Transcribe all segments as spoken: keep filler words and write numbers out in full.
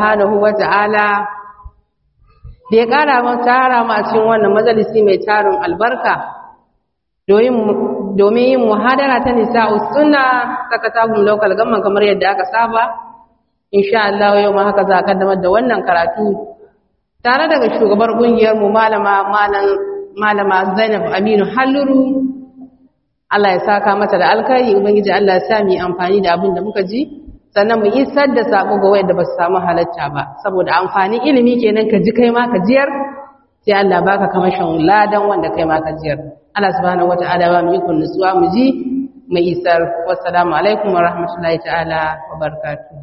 subhanahu wata'ala da ya ƙara mu tara mu a cikin wannan majalisi mai tarin albarka domin yin muhadara ta nisa'us sunna ta Katagum local government kamar yadda aka saba. Insha Allah yau ma haka za a kaddamar da wannan karatu tare daga shugabar kungiyar mu malama malama Zainab Aminu Halluru. Allah ya saka mata da alkhairi, ubangiji Allah ya sa mu amfani da abin da muka ji, sannan mu isar da sako ga wanda ba su samu halatta ba, saboda amfani ilimi kenan ka ji kai ma ka jiyar, sai Allah baka kamashin ladan wanda kai ma ka jiyar. Allah subhanahu wata'ala ba mu yi kun nutsuwa mu ji mu isar. Wassalamu alaikum wa rahmatullahi ta'ala wa barakatuh.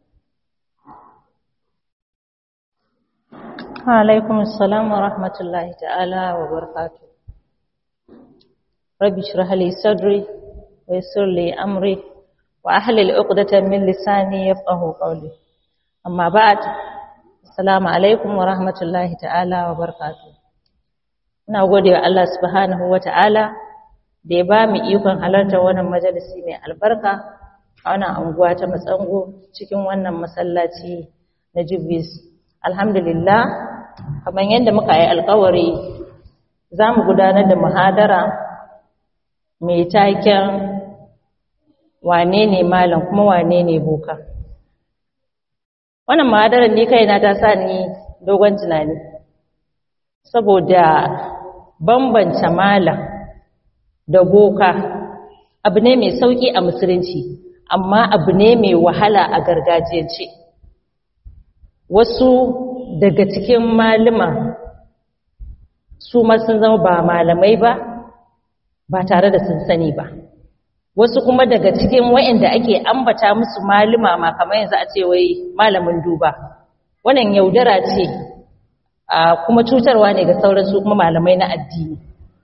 Wa alaikum assalam wa rahmatullahi ta'ala wa barakatuh. Rabbi shrah li sadri wa yassir li amri wa ahlil 'uqdatan min lisani yafqahu qawli. Amma ba'd, assalamu alaikum wa rahmatullahi ta'ala wa barakatuh. Ina gode wa Allah subhanahu wa ta'ala da ya ba mu ikon halartar wannan majalisi mai albarka a wannan anguwa ta Matsango cikin wannan masallaci na Jubbis. Alhamdulillah, kamar yadda muka yi alƙawari za mu gudanar da muhadara mai taken wane ne malam kuma wane ne boka. Wannan muhadarar ni kaina ta sa ni dogon tunani, saboda bambance malam da boka abu ne mai sauki a musulunci, amma abu ne mai wahala a gargajiyance. Wasu daga cikin malama su ma sun zama ba malamai ba ba tare da sun sani ba, wasu kuma daga cikin waɗanda ake ambata musu malama ma kamar yanzu a ce wai malamin duba, wannan yaudara ce kuma cutarwa ne ga sauran su kuma malamai na addini.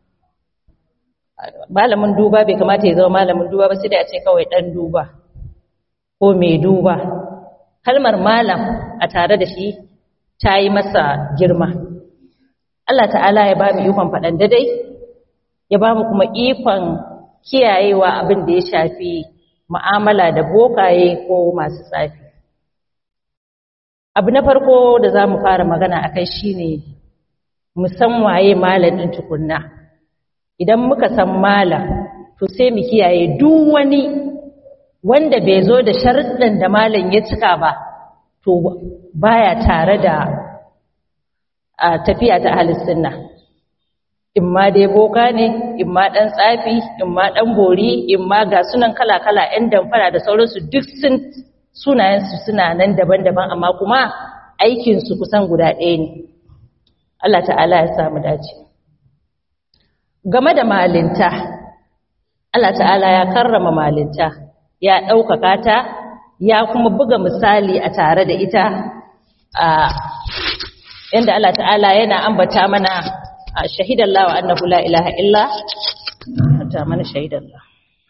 Malamin duba bai kamata ya zama malamin duba ba, sai dai a ce kawai dan duba ko mai duba. Kalmar malam a tare da shi ta yi masa girma. Allah ta'ala ya ba mu ikon faɗan dadai, ya ba mu kuma ikon kiyayewa abin da ya shafi mu'amala da bokaye ko masu tsafi. Abu na farko da za mu fara magana a kai shi ne mu san waye malamin tukunna. Idan muka san malam, to sai mu kiyaye duk wani wanda bai zo da sharuɗin da malam ya cika ba, to baya tare da a tafiya ta ahlus sunna. In ma dai boka ne, in ma ɗan tsafi, in ma ɗan bori, in ma ga sunan kala-kala 'yan damfara da sauransu, duk sun sunayensu suna nan daban-daban, amma kuma aikinsu kusan guda ɗaya ne. Allah ta'ala ya samu dace. Game da malinta, Allah ta'ala ya karrama malinta, ya ɗaukaka ta, ya kuma buga misali a tare da ita, a yanda Allah ta'ala yana ambata mana shahidallahu annahu la ilaha illa ta mana shahidallahu.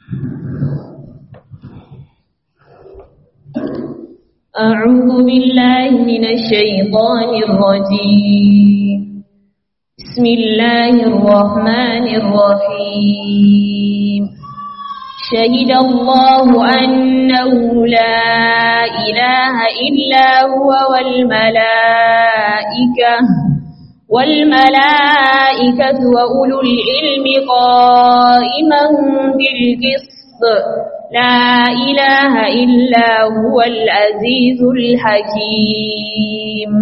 أعوذ بالله من الشيطان الرجيم. بسم الله الرحمن الرحيم. شهد الله أنه لا إله إلا هو والملائكة والملائكة وأولو العلم قائما بالقسط لا إله إلا هو العزيز الحكيم.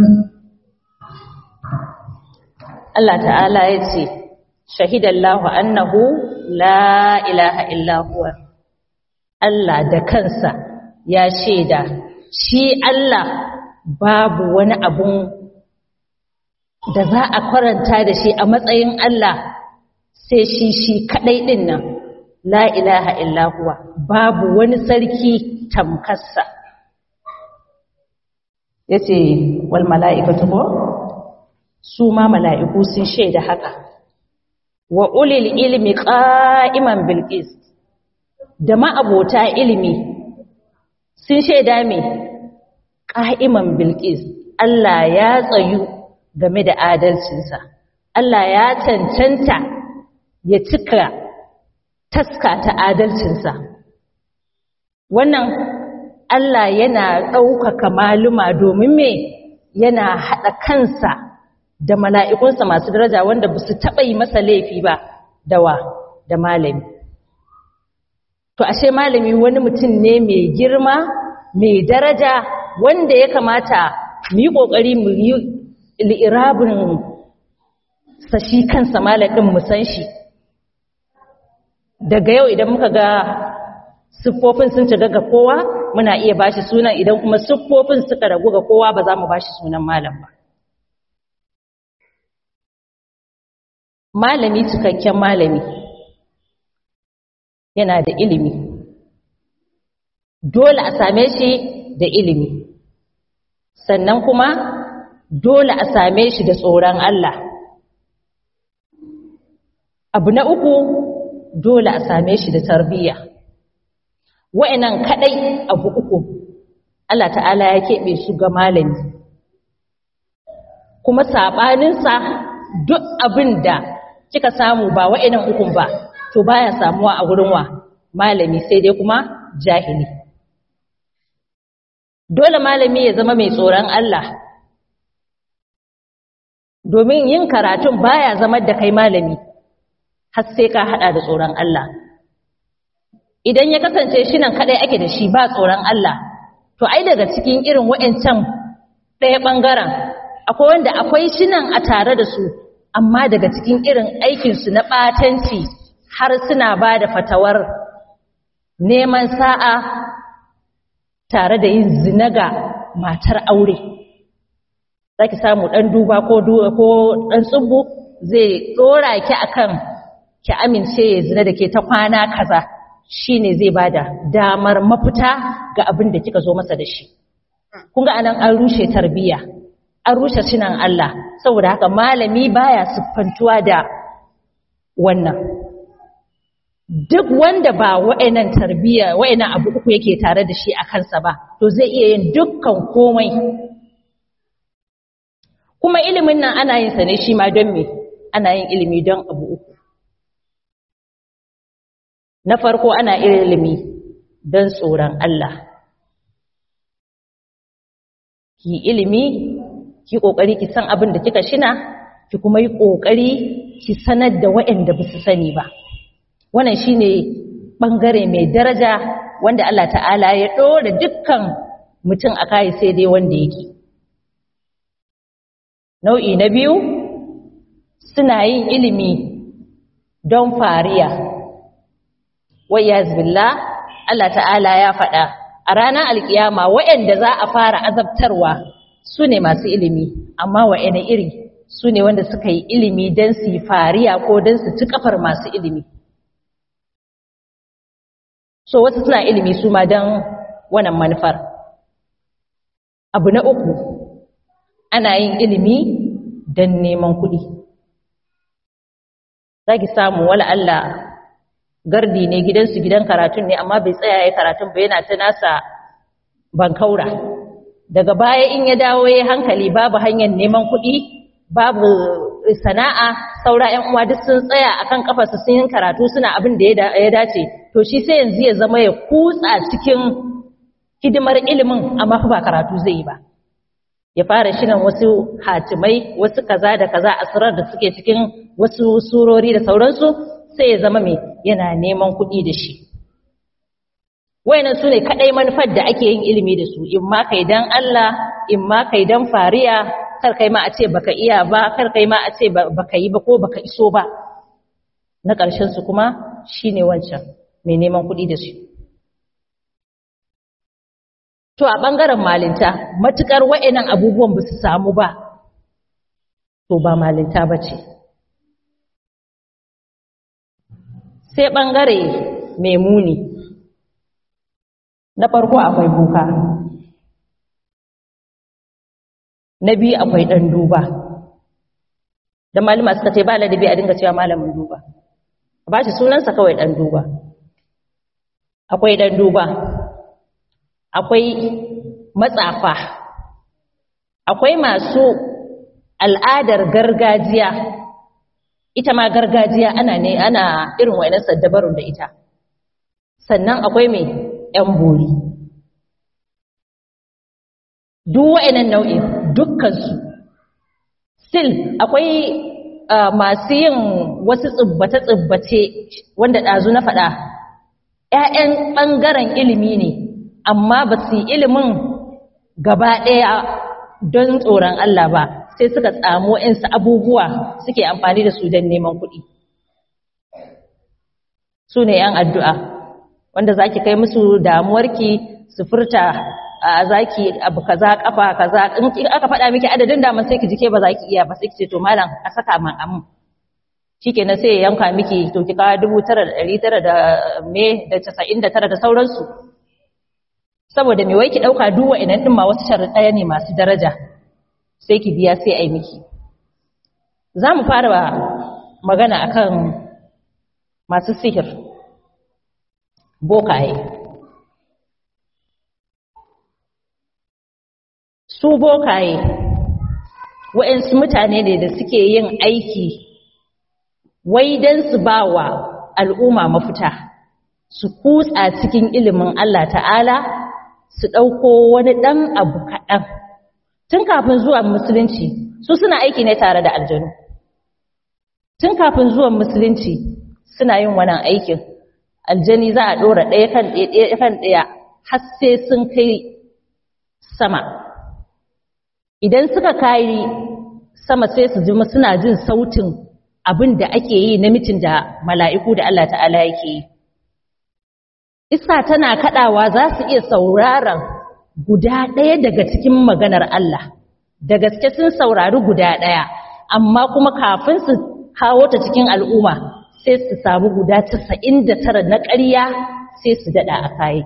الله تعالى يتي شهد الله أنه لا إله إلا هو. Allah da kansa ya shaida shi Allah babu wani abun da za a karanta da shi a matsayin Allah sai shi shi kadai din nan, la ilaha illa huwa, babu wani sarki tamkarsa. Yace wal mala'ikatu ko su ma mala'iku sun shaida haka, wa ulil ilmi qa'iman bil qist, da ma'abota ilimi sun shaida me qa'iman bil qist, Allah ya tsayu game da adalcinsa, Allah ya cancanta ya cika taska ta adalcinsa. Wannan Allah yana ɗaukaka maluma domin me yana haɗa kansa da mala'ikunsa masu daraja wanda ba su taɓa yi masa laifi ba da wa da malami. To ashe malami wani mutum ne mai girma, mai daraja wanda ya kamata mu yi ƙoƙari mu yi li'irabin sashi kansa malamin mu san shi. Daga yau idan muka ga siffofin sun shiga ga kowa muna iya bashi sunan, idan kuma siffofin suka ragu ga kowa ba za mu bashi sunan malam ba. Malami, cikakken malami, yana da ilimi, dole a same shi da ilimi, sannan kuma dole a same shi da tsoron Allah. Abu na uku, dole a same shi da tarbiyya. Wa'annan kadai abu uku Allah ta'ala ya keɓe su ga malami, kuma saɓaninsa duk abin da kika samu ba wa'annan ukun ba to baya samuwa a gurin wa malami, sai dai kuma jahili. Dole malami ya zama mai tsoron Allah, domin yin karatun baya zama da kai malami har sai ka hada da tsoron Allah. Idan ya kasance shi nan kadai ake da shi ba tsoron Allah, to ai daga cikin irin wa'ancan ɗaya ɓangaren akwai wanda akwai shi nan a tare da su, amma daga cikin irin aikinsu na ɓatanci har suna ba da fatawar neman sa'a tare da yin zina ga matar aure. Za ki samu ɗan duba ko ɗan tsubbu zai ɗora ki akan ki amince ya zina da ke ta kwana kaza, shi ne zai ba da damar mafita ga abin da kika zo masa da shi. Kun ga anan an rushe tarbiyya, an rushe shinan Allah, saboda haka malami baya siffantuwa da wannan. Duk wanda ba wa'annan tarbiyya, wa'annan abu uku yake tare da shi a kansa ba, to zai iya yin dukkan komai. Kuma ilimin nan ana yin sa ne shi ma don me? Ana yin ilimi don abu uku. Na farko ana ilimi don tsoron Allah. Ki ilimi, ki ƙoƙari ki san abin da kika shina, ki kuma yi ƙoƙari ki sanar da waɗanda ba su sani ba. Wannan shi ne ɓangare mai daraja wanda Allah ta'ala ya ɗora dukkan mutum a kayi sai dai wanda yake. Nau'i na biyu, suna yin ilimi don fariya. Wayyaz billah, Allah ta'ala ya faɗa a ranar alkiyama waɗanda za a fara azabtarwa su ne masu ilimi, amma waɗanda iri su ne wanda suka yi ilimi don su yi fariya ko don su ci kafar masu ilimi. So wasu suna ilimi su ma don wannan manufar. Abu na uku, ana yin ilimi don neman kuɗi. Za ki samu wala Allah gardi ne gidansu gidan karatun ne, amma bai tsaya ya karatun ba, yana ta nasa bankaura. Daga baya in ya dawo ya hankali babu hanyar neman kuɗi, babu sana'a, saura ƴan uwa duk sun tsaya akan kafarsu sun yi karatu suna abin da ya dace, to shi sai yanzu ya zama ya kutsa cikin hidimar ilimin amma fa ba karatu zai yi ba. Ya fara shirin wasu hatimai, wasu kaza da kaza asrar da suke cikin wasu surori da sauransu, sai ya zama mai yana neman kuɗi da shi. Wayannan su ne kaɗai manufar da ake yin ilimi da su, in ma kai dan Allah, in ma kai dan fariya, kar kai ma a ce baka iya ba, kar kai ma a ce baka yi ba ko baka iso ba. Na ƙarshen su kuma shine wancan mai neman kuɗi da shi. To a ɓangaren malinta, matuƙar wayannan abubuwan ba su samu ba, to ba malinta ba ce. Sai ɓangare mai muni. Na farko akwai boka, na biyu akwai ɗan duba. Da malama suka ce ba ladabi a dinga cewa malamin duba, ba shi sunansa kawai ɗan duba. Akwai ɗan duba, akwai matsafa, akwai masu al'adar gargajiya. Ita ma gargajiya ana ne ana irin wayannan saddabarun da ita. Sannan akwai mai ‘yan bori. duk wa'annan nau'in dukkansu still akwai uh, masu yin wasu tsibbace-tsibbace wanda ɗazu na faɗa ‘ya'yan ɓangaren ilimi ne amma ba su yi ilimin gaba ɗaya don tsoron Allah ba sai suka tsamo ‘yansu abubuwa suke amfani da su don neman kuɗi su ne ‘yan addu'a wanda za ki kai musu damuwarki su furta a zaki abu kaza kafa kaza in aka faɗa miki adadin daman sai ki jike ba za ki iya ba sai ki ce to malam a saka man amu shikenan sai ya yanka miki to ki kawo dubu tara da ɗari tara da me da casa'in da tara da sauransu saboda me wai ki ɗauka duk wa'innan ɗin ma wasu sharaɗaya ne masu daraja sai ki biya sai a yi miki za mu fara magana akan masu sihir bokaye su bokaye waɗansu mutane ne da suke yin aiki wai don su ba wa al'umma mafita su kutsa cikin ilimin Allah ta'ala su ɗauko wani ɗan abu kaɗan tun kafin zuwan musulunci su suna aiki ne tare da aljanu tun kafin zuwan musulunci suna yin wannan aikin aljani za a ɗora ɗaya kan ɗaya kan ɗaya har sai sun kai sama idan suka kai sama sai su ji suna jin sautin abin da ake yi na mitin da mala'iku da Allah ta'ala yake yi iska tana kaɗawa za su iya sauraron guda ɗaya daga cikin maganar Allah da gaske sun saurari guda ɗaya amma kuma kafin su kawo ta cikin al'umma sai su samu guda casa'in da tara na ƙarya sai su daɗa a kayi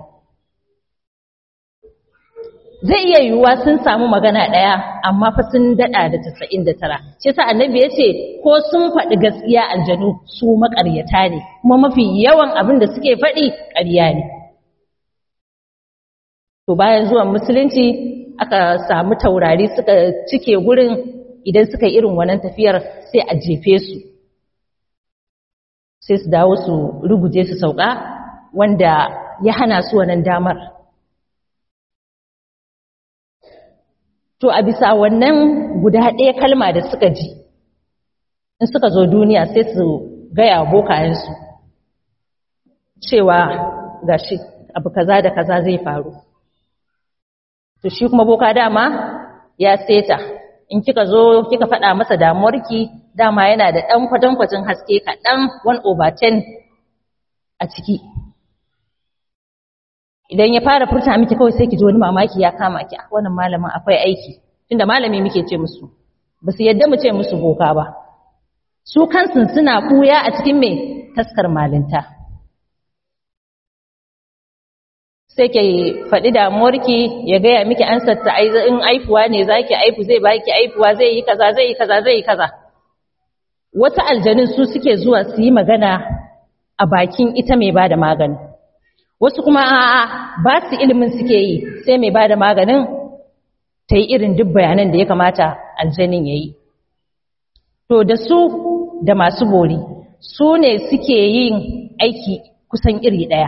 zai iya yiwuwa sun samu magana ɗaya amma fa sun daɗa da casa'in da tara shi yasa annabi ya ce ko sun faɗi gaskiya aljanu su maƙaryata ne kuma mafi yawan abin da suke faɗi ƙarya ne to bayan zuwan musulunci aka samu taurari suka cike gurin idan suka yi irin wannan tafiyar sai a jefe su sai su dawo su ruguje su sauka wanda ya hana su wannan damar to a bisa wannan guda ɗaya kalma da suka ji in suka zo duniya sai su gaya bokayensu cewa gashi abu kaza da kaza zai faru to shi kuma boka dama ya seta in kika zo kika faɗa masa damuwarki dama yana da ɗan kwatankwacin haske kaɗan one over ten a ciki idan ya fara furta miki kawai sai ki ji wani mamaki ya kama ki a wannan malamin akwai aiki tunda malami muke ce musu ba su yadda mu ce musu boka ba su kansu suna kuya a cikin mai taskar malinta sai ke faɗi damuwarki ya gaya miki an satta in aifuwa ne zaki aifu zai baki aifuwa zai yi kaza zai yi kaza zai yi kaza wasu aljanun su suke zuwa su yi magana a bakin ita mai bada magani wasu kuma a'a ba su ilimin suke yi sai mai bada maganin ta yi irin duk bayanan da ya kamata aljanin ya yi to da su da masu bori su ne suke yin aiki kusan iri ɗaya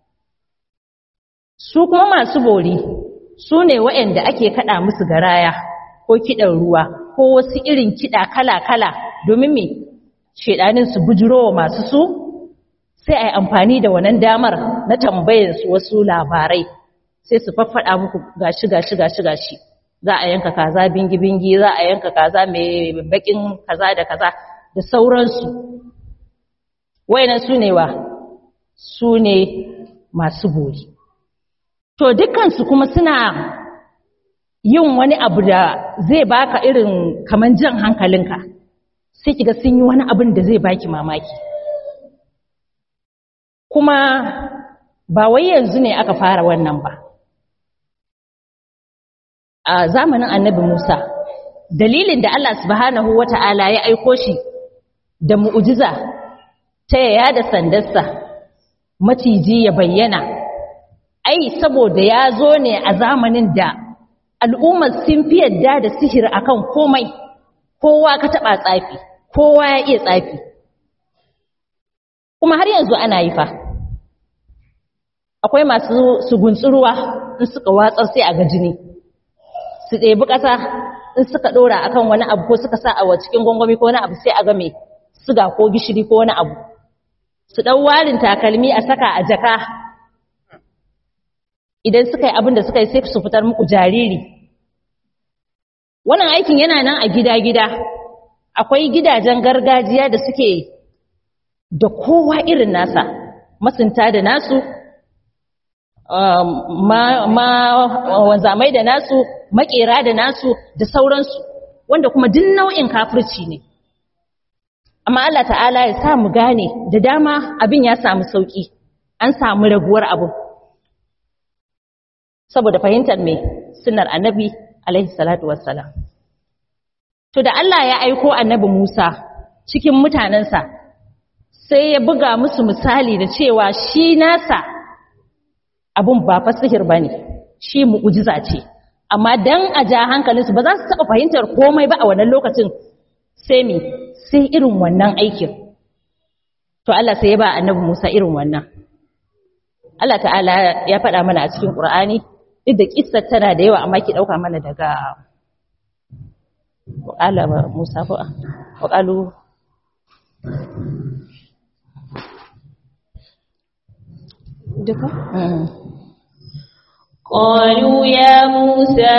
su kuma masu bori su ne waɗanda ake kaɗa musu garaya ko kiɗan ruwa ko wasu irin kiɗa kala-kala domin me shedanin su bujurowa masu su sai a yi amfani da wannan damar na tambayar su wasu labarai sai su faffaɗa muku gashi gashi gashi gashi za a yanka kaza bingi-bingi za a yanka kaza mai bakin kaza da kaza da sauransu wayannan su ne wa su ne masu bori to dukkansu kuma suna yin wani abu da zai baka irin kaman jan hankalinka sai kiga sun yi wani abin da zai baki mamaki kuma ba wai yanzu ne aka fara wannan ba a zamanin annabi Musa dalilin da Allah subhanahu wata'ala ya aiko shi da mu'jiza ta yaya da sandarsa maciji ya bayyana ai saboda ya zo ne a zamanin da al'ummar sun fi yadda da sihir akan komai kowa ka taba tsafi kowa ya iya tsafi kuma har yanzu ana yi fa akwai masu su guntsuruwa in suka watsar sai a ga jini su ɗebi ƙasa in suka ɗora akan wani abu ko suka sa a cikin gwangwami ko wani abu sai a ga mai suga ko gishiri ko wani abu su ɗau warin takalmi a saka a jaka idan suka yi abin da suka yi sai su fitar muku jariri wannan aikin yana nan a gida-gida akwai gidajen gargajiya da suke da kowa irin nasa masunta da nasu ma, ma wanzamai da nasu makera da nasu da sauransu wanda kuma duk nau'in kafirci ne amma Allah ta'ala ya sa mu gane da dama abin ya samu sauki an samu raguwar abu saboda fahimtar me sunnar annabi alaihi salatu wassalam to da Allah ya aiko annabi Musa cikin mutanensa sai ya buga musu misali da cewa shi nasa abun ba fa sihir bane shi mu'jiza ce amma dan a ja hankalinsu ba za su taɓa fahimtar komai ba a wannan lokacin sai mi sai irin wannan aikin to Allah sai ya ba annabi Musa irin wannan Allah ta'ala ya faɗa mana a cikin Qur'ani duk da kissar tana da yawa amma ki dauka mana daga waqala Musa fa waqalu duka قالوا يا موسى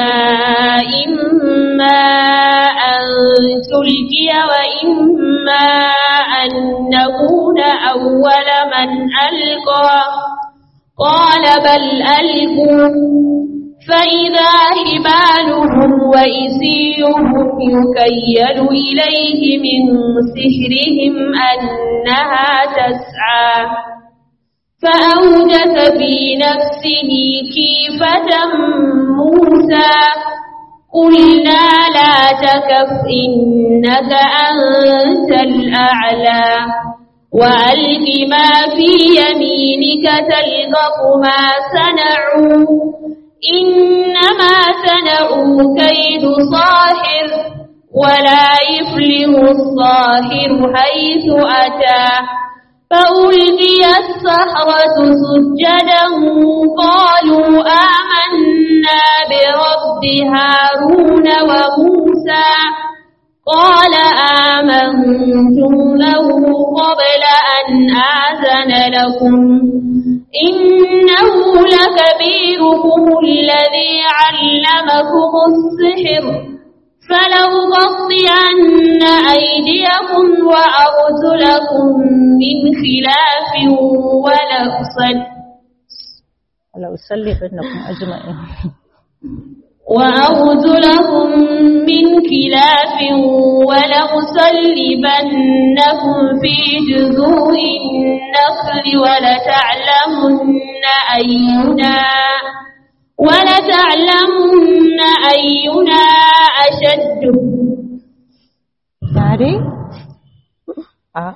إما أن تلقي وإما أن نكون أول من ألقى قال بل ألقوا فإذا حبالهم وإسيهم يكيل إليه من سحرهم أنها تسعى فأوجس في نفسه خيفة موسى قلنا لا تكف إنك أنت الأعلى وألق ما في يمينك تلقف ما صنعوا إنما صنعوا كيد صاحر ولا يفلح الصاحر حيث أتى فألقي السحرة سجدا قالوا آمنا برب هارون وموسى قال آمنتم له قبل أن آذن لكم إنه لكبيركم الذي علمكم السحر فلأغطين أيديكم وأرجلكم من خلاف ولأسلبنكم أجمعين وأرجلكم من خلاف ولأصلبنكم في جذوع النخل ولتعلمن أينا ولتعلمن أينا أشد Tadi? Ah.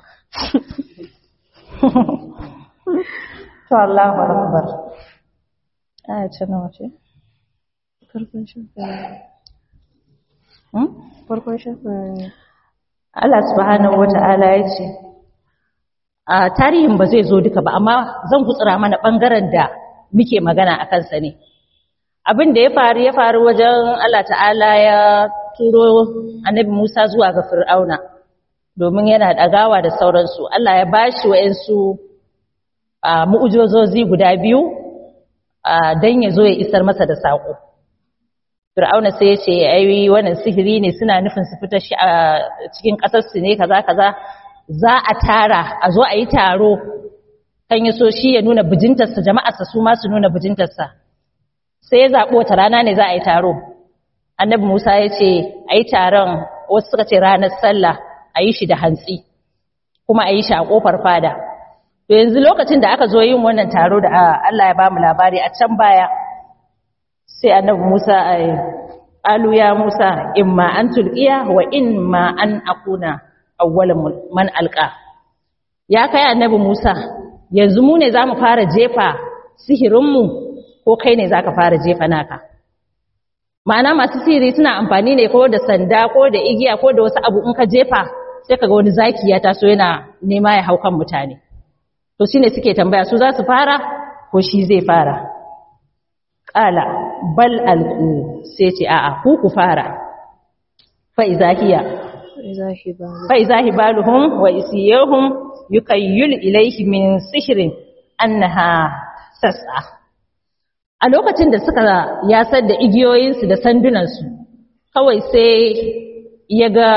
Allahu Akbar. Ah, ce nawa ce? Farkon shafa. Hmm? Farkon shafa. Allah subhanahu wata'ala ya ce, a tarihin ba zai zo duka ba, amma zan gutsura mana ɓangaren da muke magana a kansa ne. Abin da ya faru ya faru wajen Allah ta'ala ya turo annabi Musa zuwa ga Fir'auna domin yana ɗagawa da sauransu. Allah ya bashi wa'ansu mu'ujozozi guda biyu don ya zo ya isar masa da saƙo. Fir'auna sai ya ce ai wannan sihiri ne suna nufin su fita shi a cikin ƙasarsu ne kaza kaza za a tara a zo a yi taro kan ya so shi ya nuna bijintarsa jama'arsa su ma su nuna bijintarsa. Sai ya zaɓo wata rana ne za a yi taro. Annabi Musa ya ce a yi taron wasu suka ce ranar sallah a yi shi da hantsi kuma a yi shi a ƙofar fada. To yanzu lokacin da aka zo yin wannan taro da Allah ya ba mu labari a can baya sai annabi Musa a yi alu ya Musa imma an tulqiya wa imma an akuna awwalan man alqa. Ya kai annabi Musa yanzu mu ne za mu fara jefa sihirinmu ko kai ne za ka fara jefa naka. Ma'ana masu sihiri suna amfani ne ko da sanda ko da igiya ko da wasu abu in ka jefa sai kaga wani zaki ya taso yana nema ya hau kan mutane. To shine suke tambaya su za su fara ko shi zai fara. qala bal alqu sai ce a'a ku ku fara fa iza hiya fa iza hibaluhum wa isiyahum yukayyul ilayhi min sihrin annaha tas'a. A lokacin da suka yasar da igiyoyinsu da sandunansu kawai sai ya ga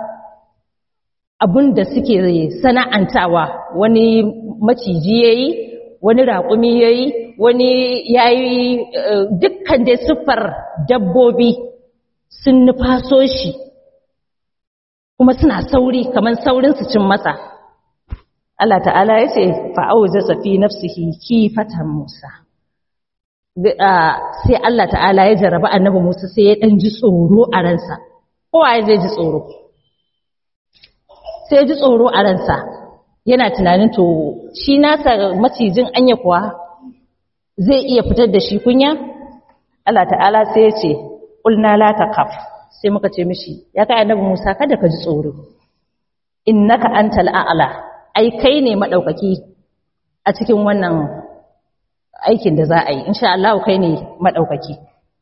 abin da suke sana'antawa, wani maciji yayi, wani raƙumi yayi, wani yayi dukkan dai siffar dabbobi sun nufaso shi kuma suna sauri kamar saurin su cin masa. Allah ta'ala ya ce fa'aujasa fi nafsihi kifatan Musa. Sai Allah ta'ala ya jarraba annabi Musa sai ya ɗan ji tsoro a ransa. Kowa ya zai ji tsoro? Sai ya ji tsoro a ransa, yana tunanin to shi nasa macijin anya kuwa zai iya fitar da shi kunya? Allah ta'ala sai ya ce, ƙulna la taqaf, sai muka ce mishi, ya kai annabi Musa kada ka ji tsoro. Innaka antal a'la, ai kai ne madaukaki a cikin wannan aikin da za a yi, insha Allah kai ne madaukaki.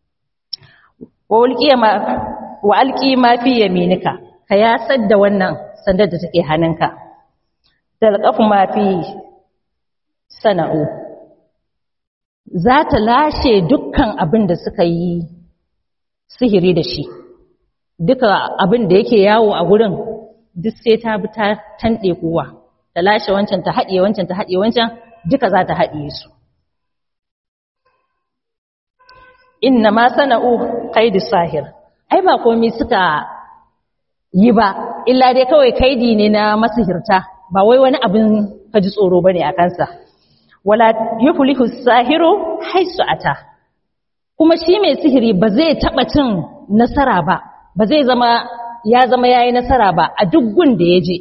Wa alƙi ma fi yaminika, ka yasar da wannan sandar da take hannunka. Talqafu ma fi sana'u, za ta lashe dukkan abin da suka yi sihiri da shi. Duka abin da yake yawo a gurin duk sai ta bi ta tanɗe kowa, ta lashe wancan ta haɗiye wancan ta haɗiye wancan, duka za ta haɗiye su. Inna ma sana'u kaidu sahir, ai ba komai suka yi ba, illa dai kawai kaidi ne na masihirta, ba wai wani abin kaji tsoro bane a kansa. Wala yuflihu sahiru haisu ata, kuma shi mai sihiri ba zai taɓa cin nasara ba, ba zai zama ya zama yayi nasara ba a duk gun da ya je.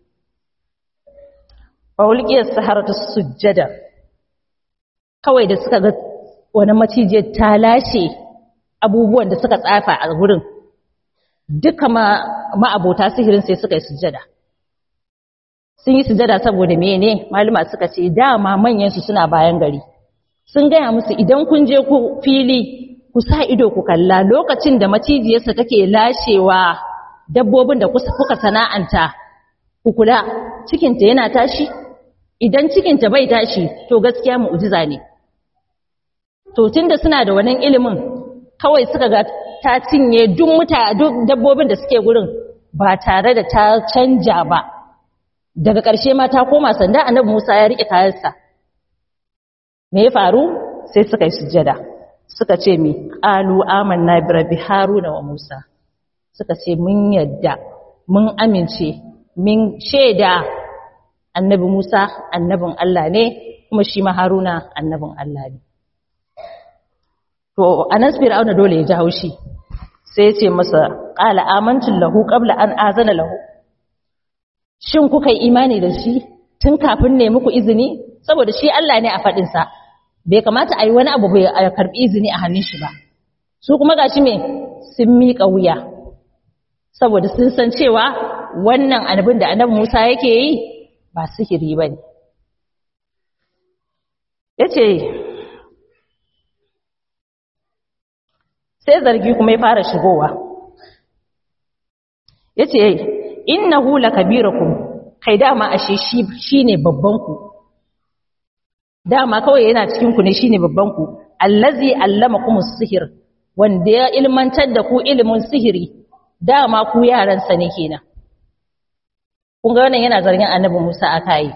Faulqiyar saharatu sujjada, kawai da suka ga wani macijiyar ta lashe abubuwan da suka tsafa a gurin, duka ma'abota sihirin sai suka yi sujjada. Sun yi sujjada saboda mene? Maluma suka ce dama manyansu suna bayan gari, sun gaya musu idan kun je ku fili ku sa ido ku kalla lokacin da macijiyarsa take lashewa dabbobin da kuka sana'anta, ku kula cikinta yana tashi, idan cikinta bai tashi to gaskiya mu'jiza ne. To tunda suna da wannan ilimin kawai suka ga ta cinye duk muta duk dabbobin da suke gurin ba tare da ta canja ba. Daga ƙarshe ma ta koma sanda, annabi Musa ya rike kayansa. Me ya faru? Sai suka yi sujjada. Suka ce mi qalu amanna bi rabbi haruna wa Musa. Suka ce mun yadda, mun amince, mun shaida annabi Musa annabin Allah ne, kuma shi ma Haruna annabin Allah ne. To anan Fir'auna dole ya ji haushi, sai ya ce masa qala amantu lahu qabla an azana lahu, shin kuka yi imani da shi tun kafin ne muku izini? Saboda shi Allah ne a fadin sa, bai kamata a yi wani abu bai karbi izini a hannun shi ba. Su kuma gashi me sun miƙa wuya, saboda sun san cewa wannan annabin da annabi Musa yake yi ba sihiri bane. Yace sai zargi kuma ya fara shigowa. Yace innahu lakabirukum, kai dama ashe shi shine babban ku. Dama kawai yana cikin ku ne shine babban ku. Allazi allamakumus sihir, wanda ya ilmantar da ku ilimin sihiri. Dama ku yaran sa ne kenan. Kun ga wannan yana zargin Annabi Musa akai.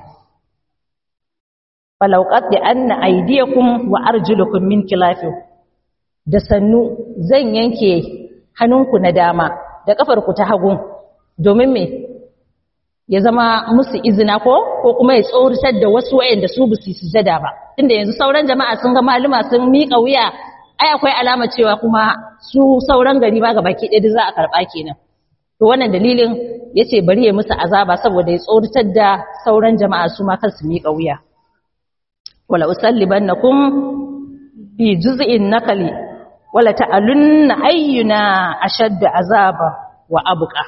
Falau qad anna aydiyakum wa arjulukum min khilafin, da sannu zan yanke hannunku na dama da kafarku ta hagu, domin me ya zama musu izina ko ko kuma ya tsoratar da wasu wayanda su ba su sujada ba. Tunda yanzu sauran jama'a sun ga maluma sun miƙa wuya, ai akwai alama cewa kuma su sauran gari ba ga baki ɗaya za a karɓa kenan. To wannan dalilin yace bari ya musu azaba saboda ya tsoratar da sauran jama'a su ma kansu miƙa wuya. Wala usallibannakum fi juz'in nakali wala ta'alunna ayyuna ashadda azaba wa abqa.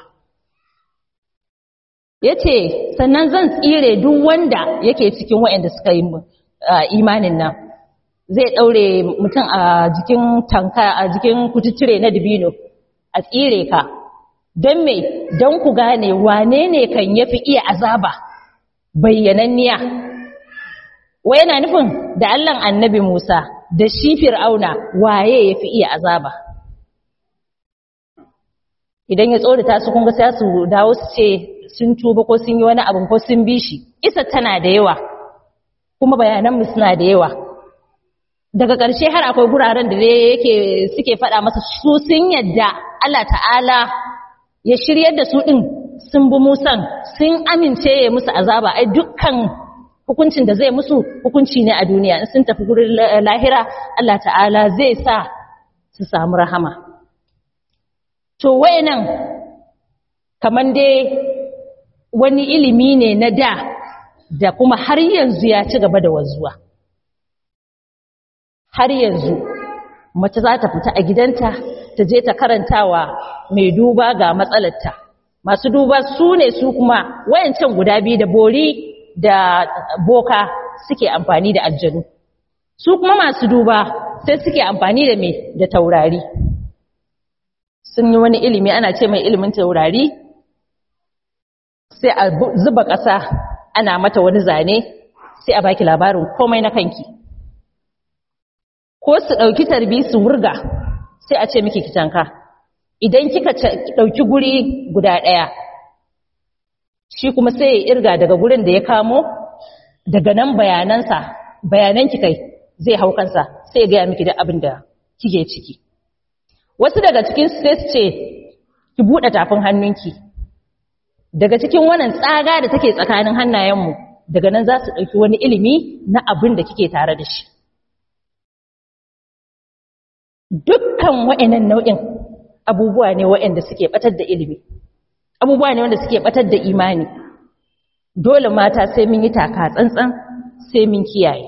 Yace sannan zan tsire duk wanda yake cikin waɗanda suka yi imanin nan zai ɗaure mutum a jikin tanka a jikin kututture na dibino a tsire ka don me don ku gane wane ne kan yafi iya azaba bayyananniya wai yana nufin da Allahn annabi Musa da shi Fir'auna waye yafi iya azaba idan ya tsorata su kun ga sai su dawo su ce sun tuba ko sun yi wani abu ko sun bi shi isa tana da yawa kuma bayanan mu suna da yawa daga ƙarshe har akwai guraren da yake suke faɗa masa su sun yadda Allah ta'ala ya shiryar da su ɗin sun bi Musan sun amince ya musu azaba ai dukkan hukuncin da zai musu hukunci ne a duniya in sun tafi gurin lahira Allah ta'ala zai sa su samu rahama to wayannan kaman dai wani ilimi ne na da da kuma har yanzu ya ci gaba da wazuwa har yanzu mace za ta fita a gidanta ta je ta karantawa mai duba ga matsalarta masu duba su ne su kuma wayancan guda biyu da bori da boka suke amfani da aljanu su kuma masu duba sai suke amfani da me da taurari sun yi wani ilimi ana ce mai ilimin taurari sai a zuba ƙasa ana mata wani zane sai a baki labarin komai na kanki ko su ɗauki tarbi su wurga sai a ce miki kitanka idan kika ɗauki guri guda ɗaya shi kuma sai ya irga daga gurin da ya kamo daga nan bayanansa bayanan kai zai hau kansa sai ya gaya miki da abin da kike ciki wasu daga cikin sai su ce ki buɗe tafin hannunki daga cikin wannan tsaga da take tsakanin hannayenmu daga nan za su ɗauki wani ilimi na abin da kike tare da shi dukkan wa'annan nau'in abubuwa ne wa'anda suke batar da ilimi abubuwa ne wanda suke batar da imani dole mata sai mun yi taka tsantsan sai mun kiyaye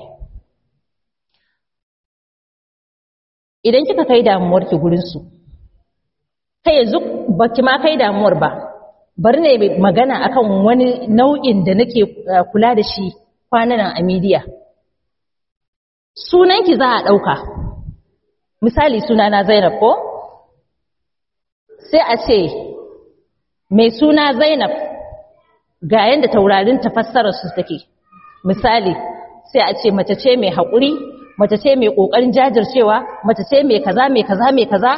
idan kika kai damuwar ki gurin su kai yanzu baki ma kai damuwar ba bari ne magana akan wani nau'in da nake kula da shi kwanan a media sunanki za a dauka misali sunana Zainab ko sai a ce mai suna Zainab ga yanda taurarin tafassarar su take misali sai a ce mace ce mai haƙuri mace ce mai ƙoƙarin jajircewa mace ce mai kaza mai kaza mai kaza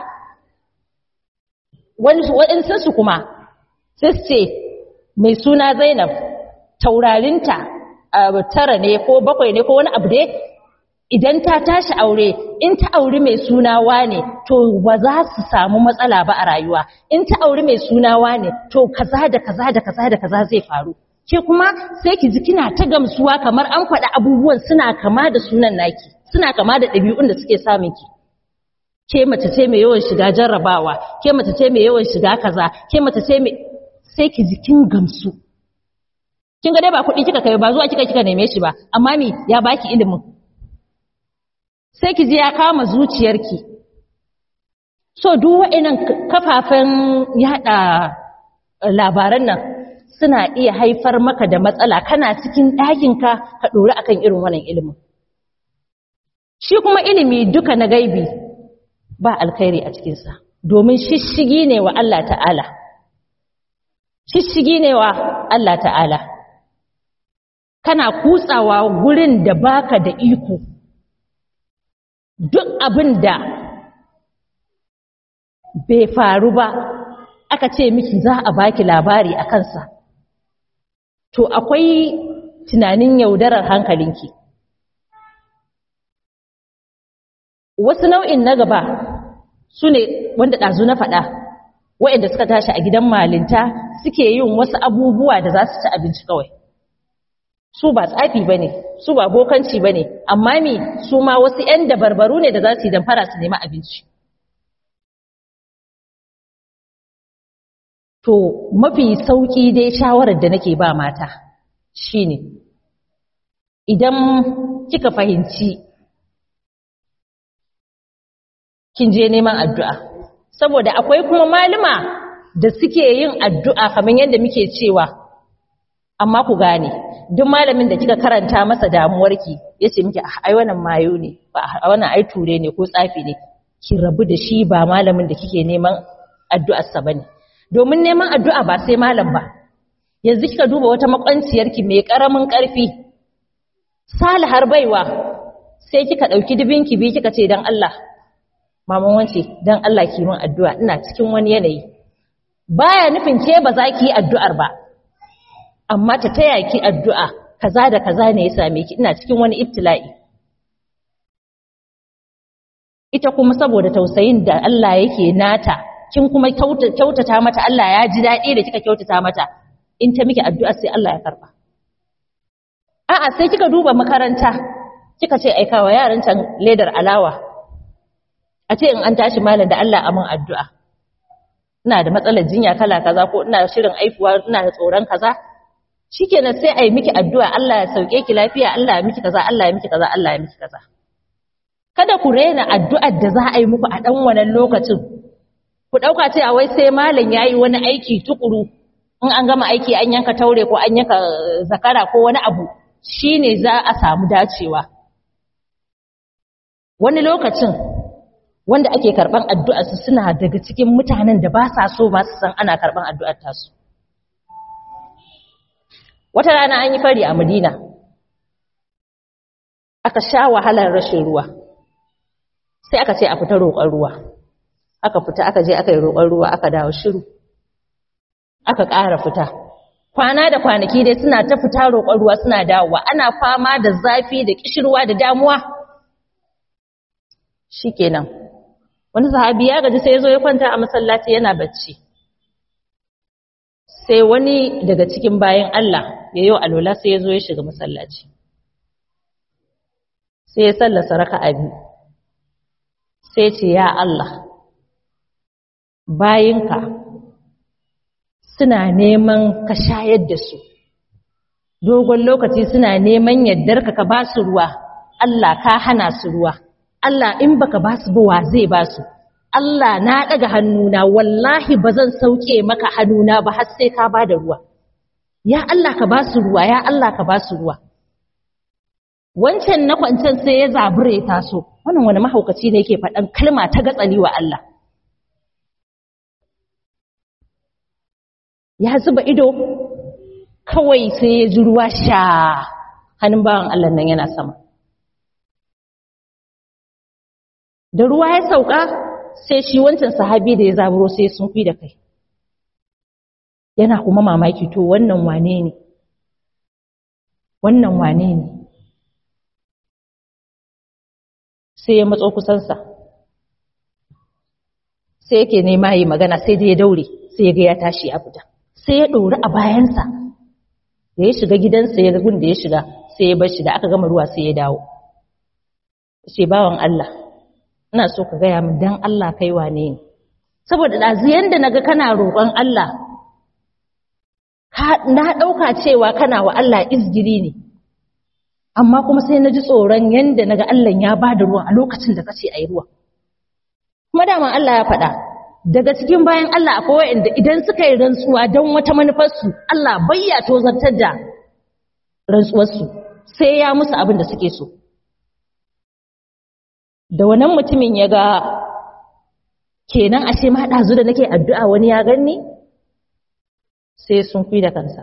wani waɗansu su kuma sai su ce mai suna Zainab taurarinta tara ne ko bakwai ne ko wani abu dai idan ta tashi aure in ta auri mai sunawa ne to ba za su samu matsala ba a rayuwa in ta auri mai sunawa ne to kaza da kaza da kaza da kaza zai faru ke kuma sai ki ji kina ta gamsuwa kamar an faɗa abubuwan suna kama da sunan naki suna kama da ɗabi'un da suke samun ki ke mace ce mai yawan shiga jarrabawa ke mace ce mai yawan shiga kaza ke mace ce mai sai ki ji kin gamsu kin ga dai ba kuɗi kika kai ba zuwa kika kika neme shi ba amma me ya baki ilimin sai ki ji ya kama zuciyarki so duk wa'annan kafafen yada labaran nan suna iya haifar maka da matsala kana cikin ɗakinka ka ɗori akan irin wannan ilimin shi kuma ilimi duka na gaibi ba alkhairi a cikinsa domin shishigi ne wa Allah ta'ala shishigi ne wa Allah ta'ala kana kutsawa gurin da baka da iko duk abin da bai faru ba aka ce miki za a baki labari a kansa to akwai tunanin yaudarar hankalinki wasu nau'in na gaba su ne wanda ɗazu na faɗa waɗanda suka tashi a gidan malinta suke yin wasu abubuwa da za su ci abinci kawai su ba tsafi ba ne su ba bokanci ba ne amma mi su ma wasu 'yan dabarbaru ne da za su yi damfara su nemi abinci to mafi sauƙi dai shawarar da nake ba mata shine idan kika fahimci kin je neman addu'a saboda akwai kuma malama da suke yin addu'a kamar yadda muke cewa amma ku gane duk malamin da kika karanta masa damuwarki yace miki ai wannan mayo ne ba wannan ai ture ne ko tsafi ne, ki rabu da shi, ba malamin da kike neman addu'ar sa bane. Domin neman addu'a ba sai malam ba. Yanzu kika duba wata makwanciyarki mai karamin karfi salihar baiwa, sai kika dauki dubinki bi kika ce dan Allah maman wance dan Allah ki min addu'a ina cikin wani yanayi. Baya nufin ke ba za ki yi addu'ar ba, amma ta taya ki addu'a kaza da kaza ne ya same ki, ina cikin wani ibtila'i. Ita kuma saboda tausayin da Allah yake nata, kin kuma kyautata mata, Allah ya ji daɗi da kika kyautata mata, in ta miki addu'a sai Allah ya karba. A'a sai kika duba makaranta kika ce aikawa yaran can ledar alawa, a ce in an tashi malam da Allah amin addu'a, ina da matsalar jinya kala kaza ko ina shirin aifuwa ina da tsoron kaza, shikenan sai ai miki addu'a Allah ya sauke ki lafiya, Allah ya miki kaza, Allah ya miki kaza, Allah ya miki kaza. Kada ku rena addu'ar da za a yi muku a dan wannan lokacin. Ku dauka ce a wai sai malam yayi wani aiki tukuru, in an gama aiki an yanka taure ko an yanka zakara ko wani abu shine za a samu dacewa. Wani lokacin wanda ake karban addu'ar su suna daga cikin mutanen da ba sa so ba su san ana karban addu'ar tasu. Wata rana an yi fari a Madina, aka sha wahalar rashin ruwa, sai aka ce a fita roƙon ruwa. Aka fita aka je aka yi roƙon ruwa, aka dawo shiru, aka ƙara fita. Kwana da kwanaki dai suna ta fita roƙon ruwa suna dawowa, ana fama da zafi da kishirwa da damuwa. Shikenan wani sahabi ya gaji sai ya zo ya kwanta a masallaci yana bacci. Sai wani daga cikin bayan Allah ya yi alwala sai ya zo ya shiga masallaci. Sai ya sallasa raka'a biyu. Sai ce ya Allah, bayinka suna neman ka shayar da su. Dogon lokaci suna neman yardarka ka ba su ruwa. Allah ka hana su ruwa. Allah in baka ba su ba wa zai ba su. Allah na daga hannuna wallahi bazan sauke maka hannuna ba har sai ka ba da ruwa. Ya Allah ka ba su ruwa, ya Allah ka ba su ruwa. Wancan na kwancan sai ya zabure ya taso. Wannan wani mahaukaci ne yake faɗan kalma ta gatsali wa Allah. Ya zuba ido kawai sai ya ji ruwa sha, hannun bawan Allah nan yana sama. Da ruwa ya sauka sai shi wancan sahabi da ya zaburo sai sun fi da kai. Yana kuma mamaki, to wannan wane ne? Wannan wane ne? Sai ya matso kusansa. Sai yake nema yi magana, sai da ya daure, sai ya ga ya tashi ya fita. Sai ya ɗori a bayansa. Da ya shiga gidansa ya gun da ya shiga, sai ya bar shi, da aka gama ruwa sai ya dawo. Ce bawan Allah, ina so ka gaya min dan Allah kai wane ne? Saboda ɗazu yanda naga kana roƙon Allah, na ɗauka cewa kana wa Allah izgiri ne, amma kuma sai na ji tsoron yanda naga Allah ya ba da ruwan a lokacin da kace a yi ruwa. Kuma daman Allah ya faɗa, daga cikin bayan Allah akwai waɗanda idan suka yi rantsuwa don wata manufarsu, Allah bai ya tozartar da rantsuwarsu, sai ya musu abin da suke so. Da wannan mutumin ya ga kenan ashe ma ɗazu da nake addu'a wani ya ganni, sai sun fi da kansa.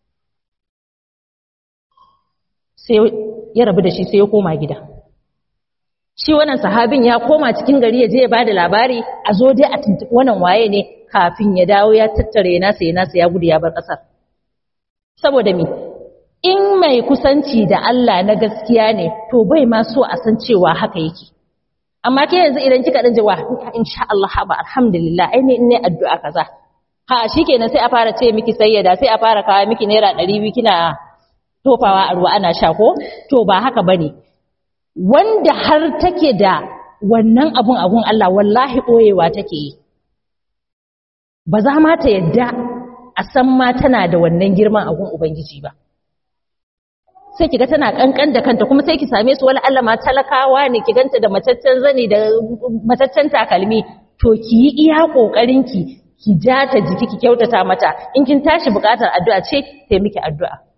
Sai ya rabu da shi sai ya koma gida. Shi wannan sahabin ya koma cikin gari ya je ya bada labari, a zo dai a tuntuɓi wannan waye ne, kafin ya dawo ya tattare nasa ya nasa ya gudu ya bar ƙasar. Saboda me? In mai kusanci da Allah na gaskiya ne, to bai ma so a san cewa haka yake. Amma ke yanzu idan kika dan jawa insha Allah ba alhamdulillah ai ne ne addu'a kaza, ha shikenan sai a fara ce miki sayyada, sai a fara kawo miki naira ɗari biyu kina tofawa a ruwa ana sha ko? To ba haka bane. Wanda har take da wannan abun abun Allah wallahi boyewa take yi, ba za ma ta yadda a san ma tana da wannan girman abun Ubangiji ba. Sai kiga tana kankan da kanta, kuma sai ki same su wala Allah ma talakawa ne, ki ganta da mataccen zani da mataccen takalmi, to ki yi iya kokarin ki ki ja ta jiki ki kyautata mata, in kin tashi bukatar addu'a ce ta miki addu'a.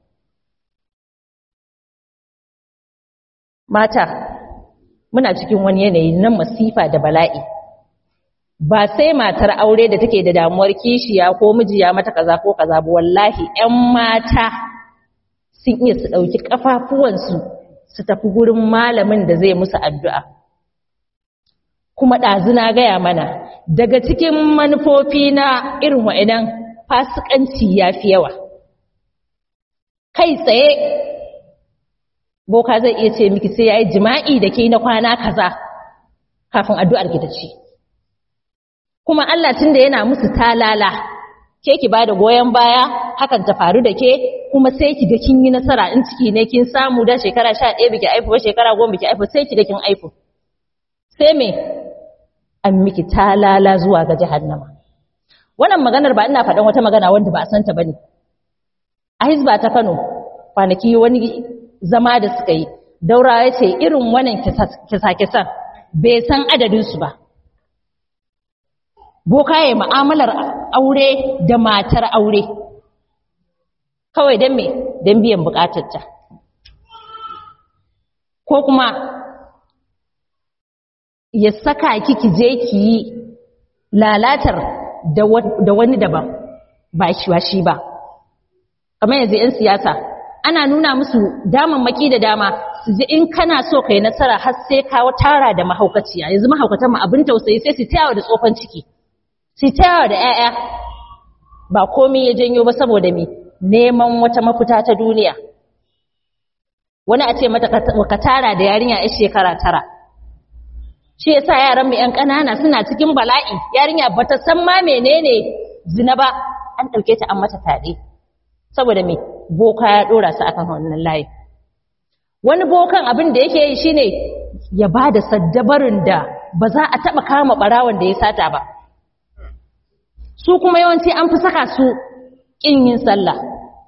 mata muna cikin wani yanayi na masifa da bala'i ba sai matar aure da take da damuwar kishiya ko mijiya mata kaza ko kaza ba wallahi ƴan mata sun iya su ɗauki ƙafafuwansu su tafi gurin malamin da zai musu addu'a kuma ɗazuna gaya mana daga cikin manufofi na irin wa'idan fasikanci ya fi yawa kai tsaye boka zai iya ce miki sai ya yi jima'i da ke na kwana kaza kafin addu'ar ki ta ci kuma Allah tun da yana musu talala ke ki ba da goyon baya hakan ta faru da ke kuma sai ki ga kin yi nasara in ciki ne kin samu da shekara sha ɗaya biki aifu ba shekara goma biki aifu sai ki ga kin aifu sai me an miki talala zuwa ga jahannama wannan maganar ba ina faɗan wata magana wanda ba a santa bane a Hizba ta Kano kwanaki wani zama da suka yi daura ya ce irin wannan kisa-kisan bai san adadinsu ba boka ya mu'amalar aure da matar aure kawai don me don biyan bukatarta ko kuma ya saka kiki je ki yi lalatar da wani daban ba shi ba shi ba kamar yanzu 'yan siyasa ana nuna musu damammaki da dama su ji in kana so kai nasara har sai ka tara da mahaukaciya yanzu mahaukatan mu abin tausayi sai su tayawa da tsofan ciki su tayawa da 'ya'ya ba komai ya janyo ba saboda me neman wata mafita ta duniya wani a ce mata ka tara da yarinya a shekara tara shi yasa yaran mu 'yan ƙanana suna cikin bala'i yarinya bata san ma menene zina ba an dauke ta an mata tade saboda me boka ya dora su akan wannan layi wani bokan abin da yake yi shine ya bada saddabarin da ba za a taba kama barawon da ya sata ba su kuma yawanci an fi saka su kin yin sallah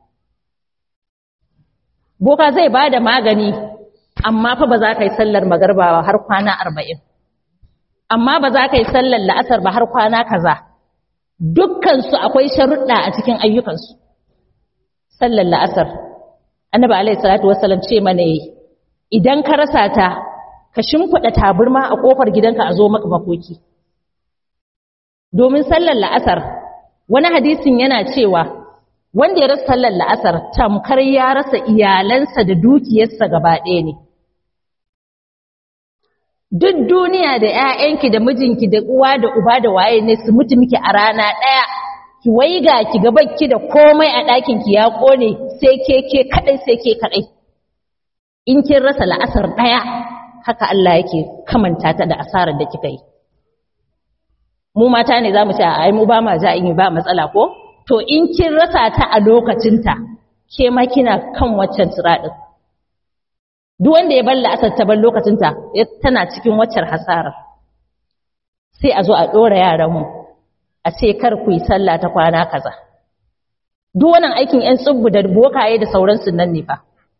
boka zai bada magani amma fa ba za ka yi sallar magarba ba har kwana arba'in amma ba za ka yi sallar la'asar ba har kwana kaza dukkan su akwai sharuɗa a cikin ayyukansu sallar la'asar annabi alaihi salatu wassalam ce mana yayi idan ka rasa ta ka shimfida taburma a kofar gidanka a zo maka makoki domin sallar la'asar wani hadisin yana cewa wanda ya rasa sallar la'asar tamkar ya rasa iyalansa da dukiyarsa gaba ɗaya ne duk duniya da ƴaƴanki da mijinki da uwa da uba da waye ne su mutu miki a rana ɗaya ki waiga ki ga bakki da komai a ɗakin ki ya kone sai ke ke kadai sai ke kadai in kin rasa la'asar daya haka Allah yake kamanta ta da asarar da kika yi mu mata ne zamu ce ai mu ba ma ja in ba matsala ko to in kin rasa ta a lokacin ta ke ma kina kan waccan tsiradin duk wanda ya bar la'asar ta bar lokacin ta tana cikin waccar hasarar sai a zo a dora yaran mu a ce kar ku yi sallah ta kwana kaza duk wannan aikin ƴan tsubbu da bokaye da sauransu nan ne fa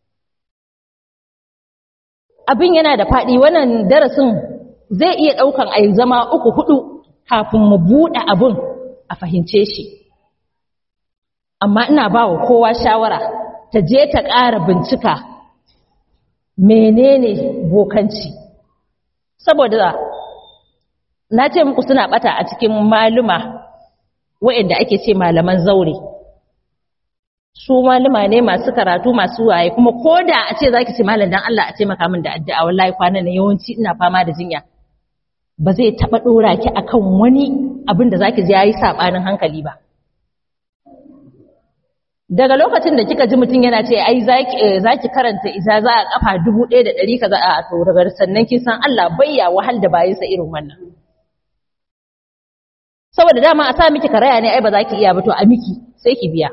abin yana da faɗi wannan darasin zai iya ɗaukan ai zama uku hudu kafin mu buɗe abun a fahimce shi amma ina ba wa kowa shawara ta je ta ƙara bincika menene bokanci saboda na ce muku suna bata a cikin maluma waɗanda ake ce malaman zaure su maluma ne masu karatu masu waye kuma koda a ce zaki ce malam dan Allah a taimaka min da addu'a wallahi kwanan nan yawanci ina fama da jinya ba zai taba dora ki akan wani abin da zaki ji yayi sabanin hankali ba daga lokacin da kika ji mutun yana ce ai zaki zaki karanta ijaza a kafa dubu ɗaya da ɗari kaza a to daga sannan kin san Allah bayya wahal da bayinsa irin wannan saboda dama a sa miki karaya ne ai ba za ki iya ba to a miki sai ki biya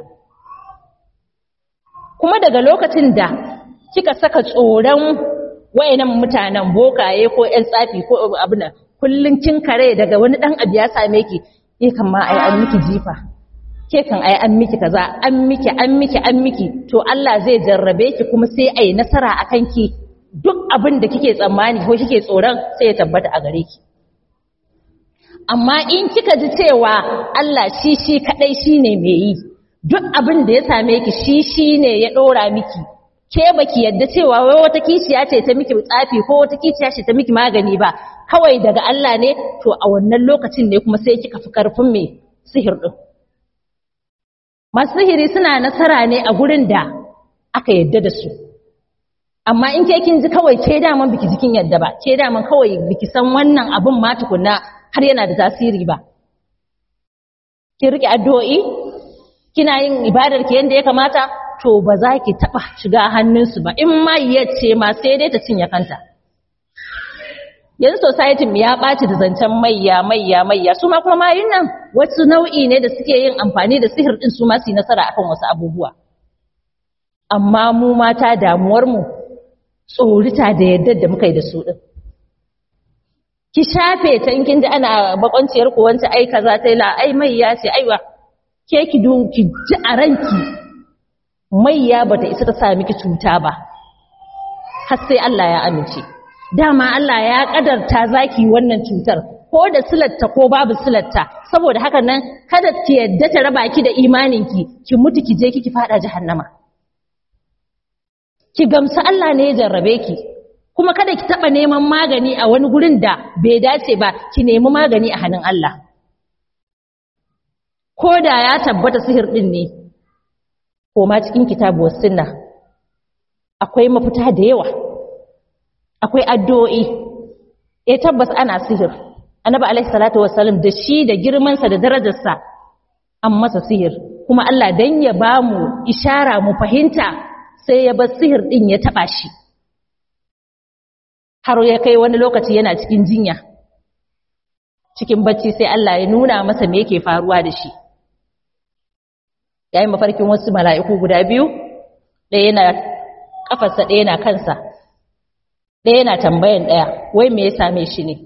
kuma daga lokacin da kika saka tsoron wayannan mutanen bokaye ko ƴan tsafi ko abin da kullun kin kare daga wani dan abu ya same ki eh kan ma ai an miki jifa ke kan ai an miki kaza an miki an miki an miki to Allah zai jarrabe ki kuma sai ai nasara akan ki duk abin da kike tsammani ko kike tsoron sai ya tabbata a gare ki amma in kika ji cewa Allah shi shi kadai shine mai yi duk abin da ya same ki shi shine ya dora miki ke baki yadda cewa wai wata kishiya ce ta miki tsafi ko wata kishiya ce ta miki magani ba, kawai daga Allah ne, to a wannan lokacin ne kuma sai kika fi karfin mai sihir din. Masu sihiri suna nasara ne a gurin da aka yadda da su. Amma in ke kin ji kawai ke daman biki jikin yadda ba, ke daman kawai biki san wannan abin ma tukunna har yana da tasiri ba. Kin rike addu'o'i, kina yin ibadar ki yanda ya kamata, to ba za ki taba shiga hannunsu ba. In ma yace ma sai dai ta cinye kanta. Yanzu society mu ya ɓaci da zancen mayya mayya mayya, su ma kuma mayun nan wasu nau'i ne da suke yin amfani da sihir din su ma su yi nasara akan wasu abubuwa. Amma mu mata damuwar mu tsorita da yadda da muka yi da su din. Ki shafe ta in kin ji ana bakwanciyar ku wance ai kaza ta la ai mayya ce aiwa, ke ki du ki ji a ranki mayya bata isa ta sa miki cuta ba har sai Allah ya amince. Dama Allah ya kadarta zaki wannan cutar ko da silatta ko babu silatta, saboda haka nan kada ki yadda ta raba ki da imaninki ki mutu ki je ki fada jahannama. Ki gamsu Allah ne ya jarrabe ki, kuma kada ki taba neman magani a wani gurin da bai dace ba, ki nemi magani a hannun Allah. Ko da ya tabbata sihir din ne, ko ma cikin kitabu was sunna akwai mafita da yawa. Akwai addu'o'i, ya tabbas ana sihir. Annabi alaihi salatu wassalam da shi da girmansa da darajarsa an masa sihir, kuma Allah dan ya ba mu ishara mu fahimta sai ya bar sihir din ya taba shi. Har ya kai wani lokaci yana cikin jinya, cikin bacci sai Allah ya nuna masa me yake faruwa da shi. Yayin mafarkin wasu mala'iku guda biyu, ɗaya yana kafarsa ɗaya yana kansa. Ɗaya yana tambayan ɗaya, wai me ya same shi ne?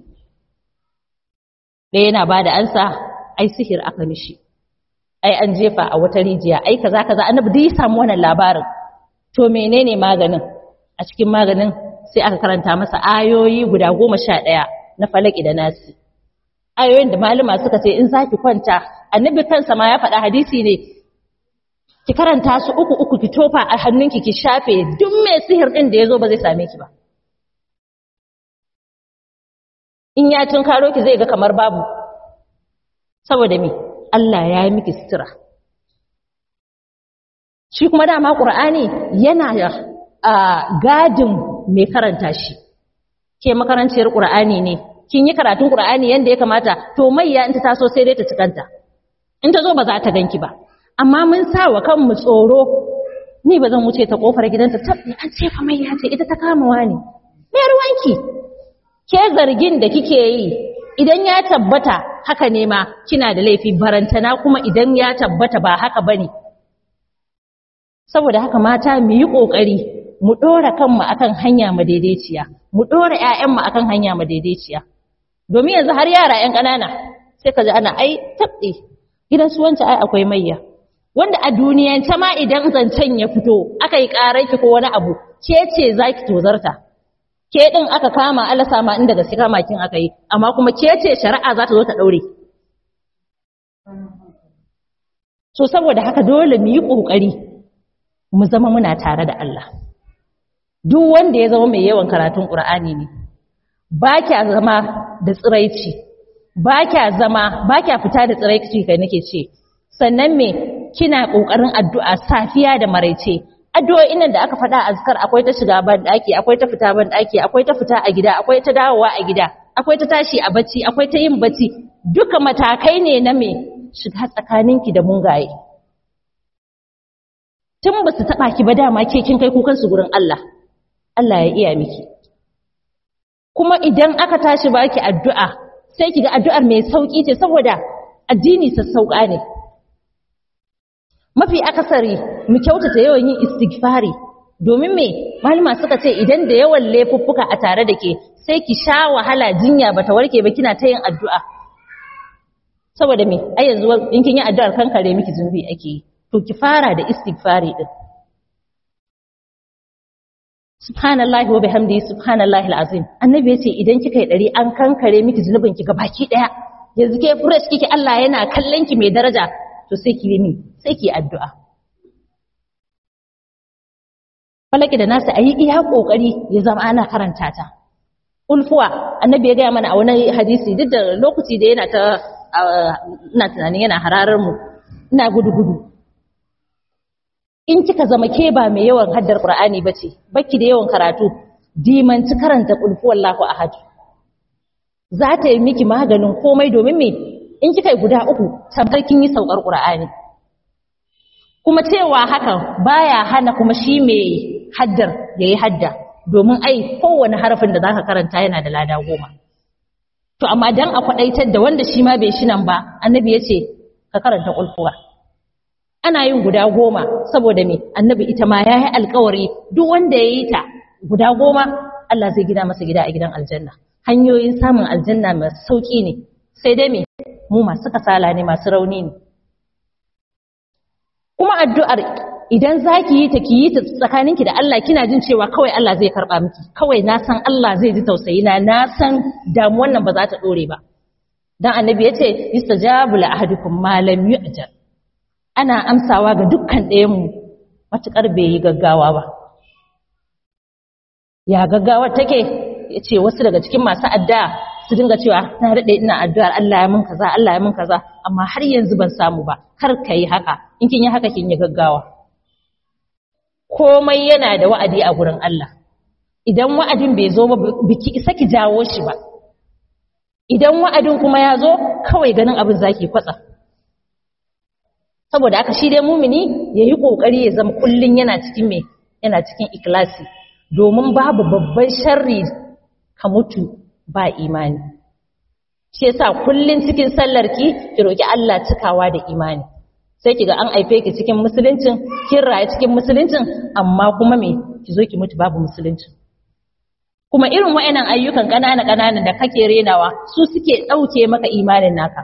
Ɗaya yana ba da ansa, ai sihir aka mishi, ai an jefa a wata rijiya, ai kaza kaza, annabi duk ya samu wannan labarin. To menene maganin? A cikin maganin sai aka karanta masa ayoyi guda goma sha ɗaya na falaki da nasi. Ayoyin da malama suka ce in zaki kwanta, annabi kansa ma ya faɗa hadisi ne, ki karanta su uku uku ki tofa a hannunki ki shafe, duk mai sihir ɗin da ya zo ba zai same ki ba. In ya tunkaro ki zai ga kamar babu, saboda me Allah ya yi miki sutura. Shi kuma dama Qur'ani yana a gadin mai karanta shi. Ke makaranciyar Qur'ani ne, kin yi karatun Qur'ani yanda ya kamata, to mayya in ta taso sai dai ta cikanta, in ta zo ba za ta ganki ba. Amma mun sa wa kanmu tsoro, ni ba zan wuce ta kofar gidanta, tabbi an ce fa mayya ce ita ta kamawa ne, me ruwanki? Ke zargin da kike yi idan ya tabbata haka ne ma kina da laifi, barantana kuma idan ya tabbata ba haka bane. Saboda haka mata mu yi kokari mu dora kanmu akan hanya madaidaiciya, mu dora ƴaƴanmu akan hanya madaidaiciya. Domin yanzu har yara ƴan ƙanana sai ka ji ana ai tabbe gidan su wance ai akwai mayya, wanda a duniyance ma idan zancen ya fito aka yi ƙarar ki ko wani abu, ke ce zaki tozarta. Ke ɗin aka kama Allah sama inda gaske kama kin aka yi, amma kuma ke ce shari'a za ta zo ta ɗaure. So saboda haka dole mu yi ƙoƙari mu zama muna tare da Allah. Duk wanda ya zama mai yawan karatun Ƙur'ani ne, ba kya zama da tsiraici, ba kya zama, ba kya fita da tsiraici kai nake ce, sannan me kina ƙoƙarin addu'a safiya da maraice. Addu'o'in nan da aka faɗa a azkar akwai ta shiga ban daki, akwai ta fita ban daki, akwai ta fita a gida, akwai ta dawowa a gida, akwai ta tashi a bacci, akwai ta yin bacci. Duka matakai ne na me shiga tsakaninki da mungaye. Tun ba su taɓa ki ba dama ke kin kai kukan su gurin Allah. Allah ya iya miki. Kuma idan aka tashi baki addu'a, sai ki ga addu'ar mai sauki ce saboda addini sassauƙa ne. Mafi akasari mu kyautata yawan yin istighfari, domin me malama suka ce idan da yawan laifuffuka a tare da ke sai ki sha wahala jinya bata warke ba kina ta yin addu'a. Saboda me ai yanzu in kin yi addu'ar kankare miki zunubi ake yi, to ki fara da istighfari din. Subhanallahi wa bihamdihi subhanallahi alazim. Annabi yace idan kika yi dari an kankare miki zunubin ki gabaki daya. Yanzu ke fresh kike, Allah yana kallon ki mai daraja, to sai ki yi sai ki addu'a. falaki da nasu ayi iya kokari ya zama ana karanta ta ulfuwa annabi ya gaya mana a wani hadisi duk da lokaci da yana ta ina tunanin yana hararar mu ina gudu gudu in kika zama ke ba mai yawan haddar qur'ani bace baki da yawan karatu dimanci karanta ulfuwallahu ahad za ta yi miki maganin komai domin me in kika yi guda uku tabbar kin yi saukar qur'ani kuma cewa hakan baya hana kuma shi mai haddar yayi hadda domin ai kowane harafin da zaka karanta yana da lada goma to amma dan a kwadaitar da wanda shi ma bai shi nan ba annabi yace ka karanta ulfuwa ana yin guda goma saboda me annabi ita ma yayi alƙawari duk wanda yayi ta guda goma Allah zai gida masa gida a gidan aljanna hanyoyin samun aljanna mai sauki ne sai dai me mu masu kasala ne masu rauni ne kuma addu'ar idan zaki yi ta ki yi ta tsakaninki da Allah kina jin cewa kawai Allah zai karba miki kawai na san Allah zai ji tausayi na na san damuwan nan ba za ta dore ba dan annabi yace istajabu la ahadukum ma lam yu'jal ana amsawa ga dukkan ɗayan mu matukar bai yi gaggawa ba ya gaggawa take yace wasu daga cikin masu addu'a su dinga cewa na dade ina addu'ar Allah ya min kaza Allah ya min kaza amma har yanzu ban samu ba kar kai haka in kin yi haka kin yi gaggawa komai yana da wa'adi a gurin Allah idan wa'adin bai zo ba biki isa ki jawo shi ba idan wa'adin kuma ya zo kawai ganin abin zaki kwatsa saboda haka shi dai mumini yayi kokari ya zama kullun yana cikin me yana cikin ikhlasi domin babu babban sharri ka mutu ba imani shi yasa kullun cikin sallarki ki roki Allah cikawa da imani sai kiga an aife ki cikin musuluncin kin raye cikin musuluncin amma kuma me ki zo ki mutu babu musuluncin kuma irin wayannan ayyukan kanana kanana da kake renawa su suke dauke maka imanin naka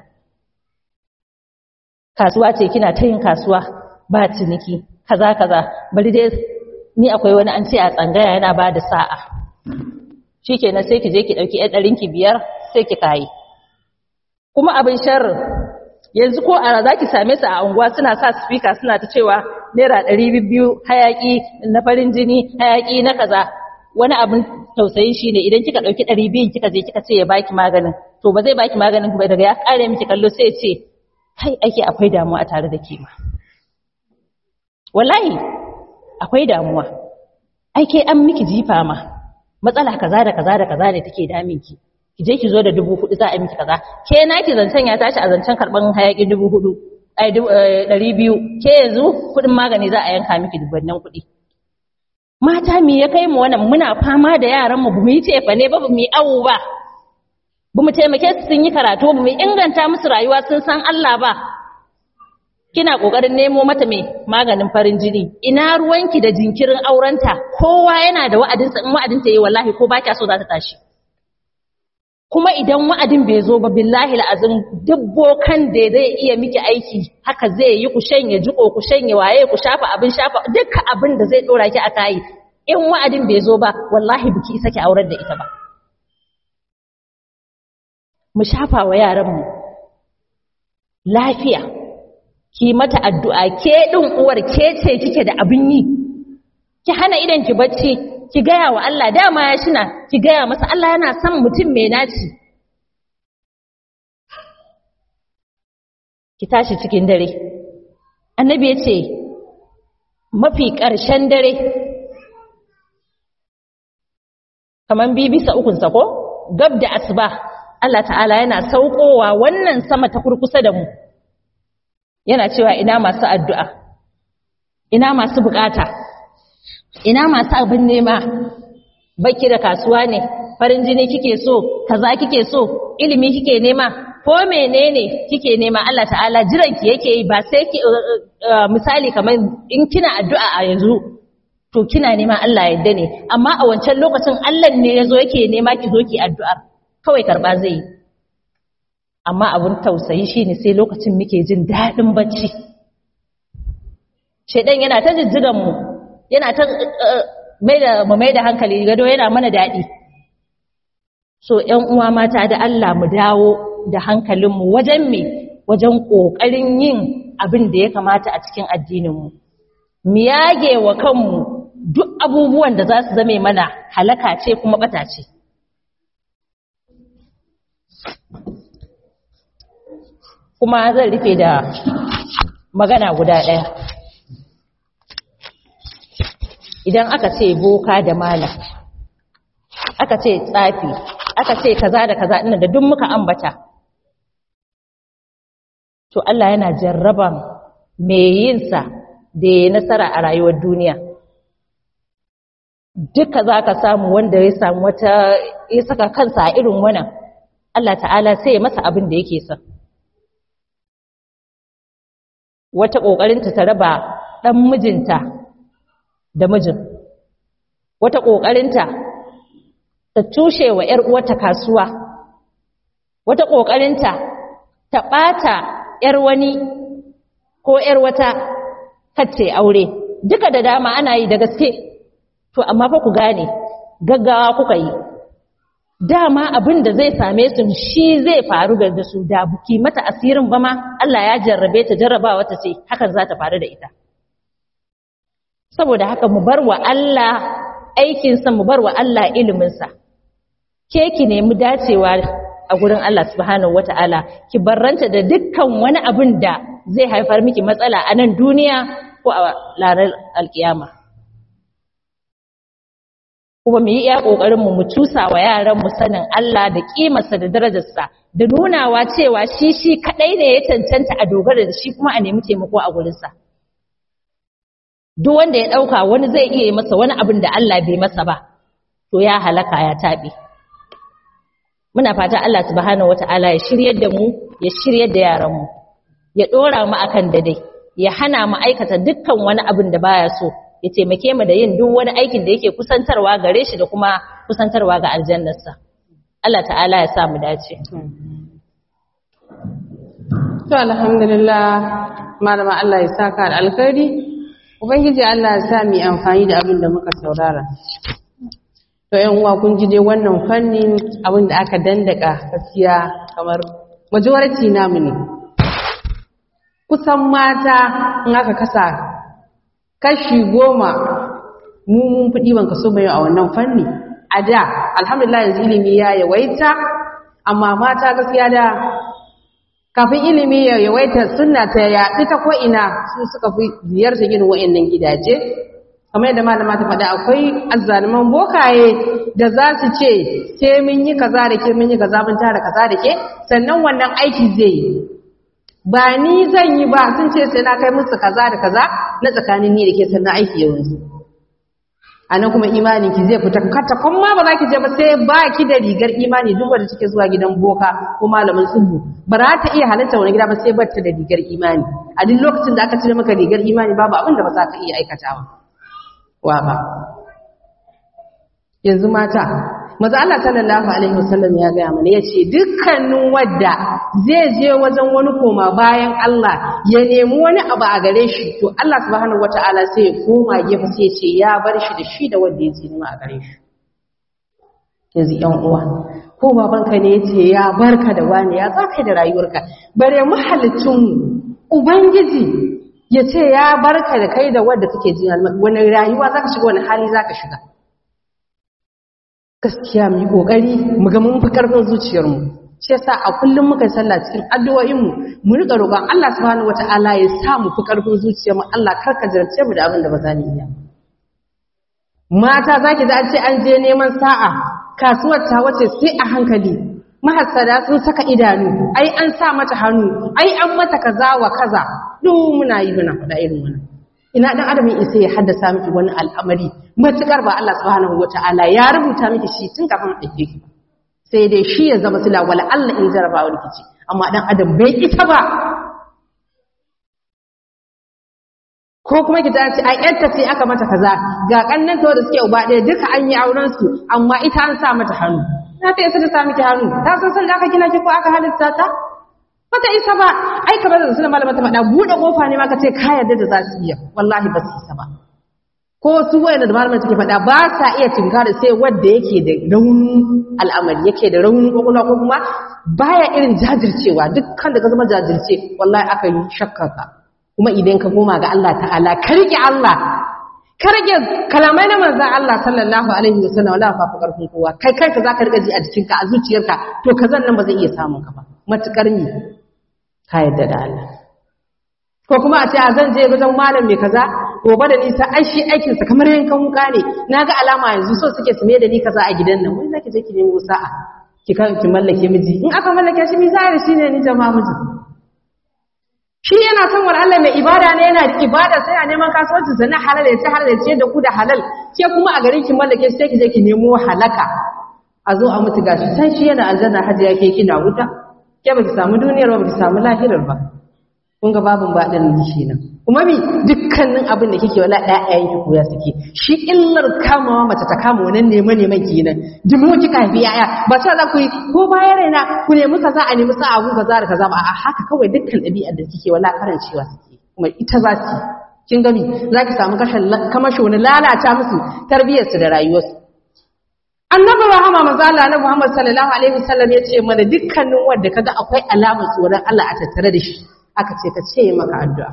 kasuwa ce kina ta yin kasuwa ba ciniki kaza kaza bari dai ni akwai wani an ce a tsangaya yana ba da sa'a shikenan sai ki je ki dauki ɗan ɗarin ki biyar sai ki kai kuma abin sharri yanzu ko a za ki same su a unguwa suna sa speaker suna ta cewa naira ɗari biyu hayaki na farin jini hayaki na kaza wani abin tausayi shine idan kika dauki ɗari biyu kika je kika ce ya baki maganin to ba zai baki maganin ba daga ya kare miki kallo sai ya ce kai ake akwai damuwa a tare da ke ma wallahi akwai damuwa ake an miki jifa ma matsala kaza da kaza da kaza ne take damin ki ki je ki zo da dubu hudu za a yi miki kaza ke naki zancen ya tashi a zancen karban hayaki dubu hudu ai ɗari biyu ke yanzu kudin magani za a yanka miki dubannan kudi mata me ya kai mu wannan muna fama da yaran mu bamu yi tefa ne ba bamu yi awu ba bamu taimake su sun yi karatu bamu inganta musu rayuwa sun san Allah ba kina kokarin nemo mata mai maganin farin jini ina ruwanki da jinkirin aurenta kowa yana da wa'adinsa in wa'adinta yayi wallahi ko ba kya so za ta tashi kuma idan wa'adin bai zo ba billahi al'azim dubbokan da zai iya miki aiki haka zai yi ku shanye jiko ku shanye waye ku shafa abin shafa dukkan abin da zai dora ki aka yi in wa'adin bai zo ba wallahi biki isa ki aurar da ita ba mu shafa wa yaran mu lafiya ki mata addu'a ke din uwar ke ce kike da abin yi ki hana idan ki bacci ki gaya wa Allah dama ya shina ki gaya masa Allah yana son mutum mai naci ki tashi cikin dare annabi ya ce mafi ƙarshen dare kaman bi bisa ukunsa ko gab da asuba Allah ta'ala yana saukowa wannan sama ta kurkusa da mu yana cewa ina masu addu'a ina masu bukata ina masu abin nema baki da kasuwa ne farin jini kike so kaza kike so ilimi kike nema ko menene kike nema Allah ta'ala jiran ki yake yi ba sai ki misali kamar in kina addu'a a yanzu to kina nema Allah ya yarda ne amma a wancan lokacin Allah ne yazo yake nema ki zo ki addu'a kawai karba zai yi amma abun tausayi shine sai lokacin muke jin dadin bacci shedan yana ta jijjigan mu yana ta mai da mu mai da hankali gado yana mana dadi so ƴan uwa mata da Allah mu dawo da hankalin mu wajen me wajen kokarin yin abin da ya kamata a cikin addinin mu mu yage wa kanmu duk abubuwan da za su zame mana halaka ce kuma bata ce. Kuma zan rufe da magana guda ɗaya. Idan aka ce boka da malam, aka ce tsafi, aka ce kaza da kaza ina da duk muka ambata, to Allah yana jarraban mai yinsa da ya nasara a rayuwar duniya. Duka za ka samu wanda ya samu wata ya saka kansa a irin wannan, Allah ta'ala sai ya masa abin da yake son. Wata ƙoƙarinta ta raba ɗan mijinta da mijin, wata ƙoƙarinta ta tushe wa ‘yar uwarta kasuwa, wata ƙoƙarinta ta ɓata ‘yar wani ko ‘yar wata kacce aure, duka da dama ana yi da gaske, to amma fa ku gane gaggawa kuka yi. Dama abin da zai same su shi zai faru da su, da buki mata asirin ba ma Allah ya jarrabe ta jarrabawa ta ce hakan za ta faru da ita. Saboda haka mu bar wa Allah aikinsa, mu bar wa Allah iliminsa. Ke ki nemi dacewa a gurin Allah subhanahu wata'ala, ki barranta da dukkan wani abin da zai haifar miki matsala a nan duniya ko a ranar alkiyama. Kuma mu yi iya ƙoƙarin mu mu cusa wa yaran mu sanin Allah da ƙimarsa da darajarsa, da nunawa cewa shi shi kaɗai ne ya cancanta a dogara da shi kuma a nemi taimako a gurinsa. Duk wanda ya ɗauka wani zai iya yi masa wani abin da Allah bai masa ba, to ya halaka ya taɓe. Muna fata Allah subhanahu wata'ala ya shiryar da mu, ya shiryar da yaranmu, ya ɗora mu akan dadai, ya hana mu aikata dukkan wani abin da baya so, ya taimake mu da yin duk wani aikin da yake kusantarwa gare shi da kuma kusantarwa ga aljannarsa. Allah ta'ala ya sa mu dace. To alhamdulillah, malama Allah ya saka da alkhairi. Ubangiji Allah ya sa mu amfani da abin da muka saurara. To ƴan uwa kun ji dai wannan fannin abin da aka dandaka gaskiya kamar majority namu ne. Kusan mata in aka kasa kashi goma mu mun fi ɗiban kaso mai a wannan fanni. A da alhamdulillah yanzu ilimi ya yawaita, amma mata gaskiya da kafin ilimi ya yawaita sunna ta yaɗu ta ko'ina su suka fi ziyarta irin wa'annan gidaje. Kamar yadda malama ta faɗa, akwai azzaluman bokaye da za su ce sai mun yi kaza da ke mun yi kaza mun tara kaza da ke sannan wannan aiki zai yi. Ba ni zan yi ba, sun ce sai na kai musu kaza da kaza na tsakanin ni da ke sannan aiki ya wanzu. A nan kuma imanin ki zai fita kata kuma ba za ki je ba sai ba ki da rigar imani. Duk wanda take zuwa gidan boka ko malamin tsubbu ba za ta iya halatta wani gida ba sai ba ta da rigar imani. A duk lokacin da aka cire maka rigar imani babu abin da ba za ka iya aikatawa wa ba. Yanzu mata, maza Allah sallallahu alaihi wasallam ya gaya mana, ya ce dukkanin wadda zai je wajen wani koma bayan Allah ya nemi wani abu a gare shi, to Allah subhanahu wata'ala sai ya koma gefe sai ya ce ya bar shi da shi da wanda ya ce nema a gare shi. Yanzu ƴan uwa, ko babanka ne ya ce ya barka da wani, ya zaka da rayuwarka, bare mahalicin ubangiji ya ce ya barka da kai da wadda kake jin wani rayuwa zaka shiga, wani hali zaka shiga. Gaskiya mu yi kokari mu ga mun fi karfin zuciyarmu. Shi yasa a kullum muka sallah cikin addu'o'in mu mu rika roƙon Allah subhanahu wataala ya sa mu fi karfin zuciyarmu. Allah karka jarce mu da abin da ba za mu iya. Mata zaki da an ce an je neman sa'a, kasuwar ta wace sai a hankali. Mahassada sun saka idanu, ai an sa mata hannu, ai an mata kaza wa kaza. Duk muna yi muna faɗa irin wannan. Ina dan adam isa ya haddasa miki wani al'amari matukar ba Allah subhanahu wataala ya rubuta miki shi tun kafin a dake ki, sai dai shi ya zama sila wala Allah in jaraba wani kici, amma dan adam bai ita ba. Ko kuma ki tace ai yarta ce aka mata kaza, ga kannan ta da suke uba ɗaya duka an yi auren su, amma ita an sa mata hannu. Na ta isa ta sa miki hannu, ta san san da aka gina ki ko aka halitta ta bata isa ba. Ai kamar da sunan malama ta faɗa, buɗe kofa ne ma ka ce ka yarda da za su iya, wallahi ba su isa ba. Ko su wayanda da malama take faɗa ba sa iya tinkara sai wanda yake da raunin al'amari, yake da raunin kokula ko kuma baya irin jajircewa. Dukkan da ka zama jajirce wallahi aka yi shakkar ka. Kuma idan ka koma ga Allah ta'ala, ka rike Allah, ka rage kalamai na manzon Allah sallallahu alaihi wasallam wala fa fa karfin kowa kai kanka zaka riga ji a jikinka a zuciyarka to kazan nan ba zai iya samun ka ba matukar ni ka yadda da Allah ko kuma a ce a zan je wajen malam mai kaza gobe da nisa ai shi aikin sa kamar yankan wuka ne naga alama yanzu so suke su mai da ni kaza a gidan nan wai zaki je ki nemo sa'a ki kan ki mallake miji in aka mallake shi mi zai shi ne ni jama'a miji shi yana son war Allah mai ibada ne yana ibada sai a neman kasuwanci sa na halal ya ci halal ya ci da ku da halal ke kuma a garin ki mallake shi sai ki je ki nemo halaka a zo a mutu gashi sai shi yana aljanna hajiya ke kina wuta ke ba ki samu duniyar ba ki samu lahirar ba kun ga babun baɗin shi nan kuma mi dukkanin abin da kike wala ɗayayen ki koya suke shi illar kamawa mace ta kama wannan neman neman kenan jimu kika haifi yaya ba ta za ku yi ko bayan raina ku nemi kaza a nemi sa abu kaza da kaza ba a haka kawai dukkan ɗabi'ar da kike wala karancewa suke kuma ita za ki kin gani za ki samu kashin kamashi wani lalata musu tarbiyyarsu da rayuwarsu annabi rahama manzo Allah na Muhammad sallallahu alaihi wasallam ya ce mana dukkanin wanda kaga akwai alamar tsoron Allah a tattare da shi aka ce ka ce maka addu'a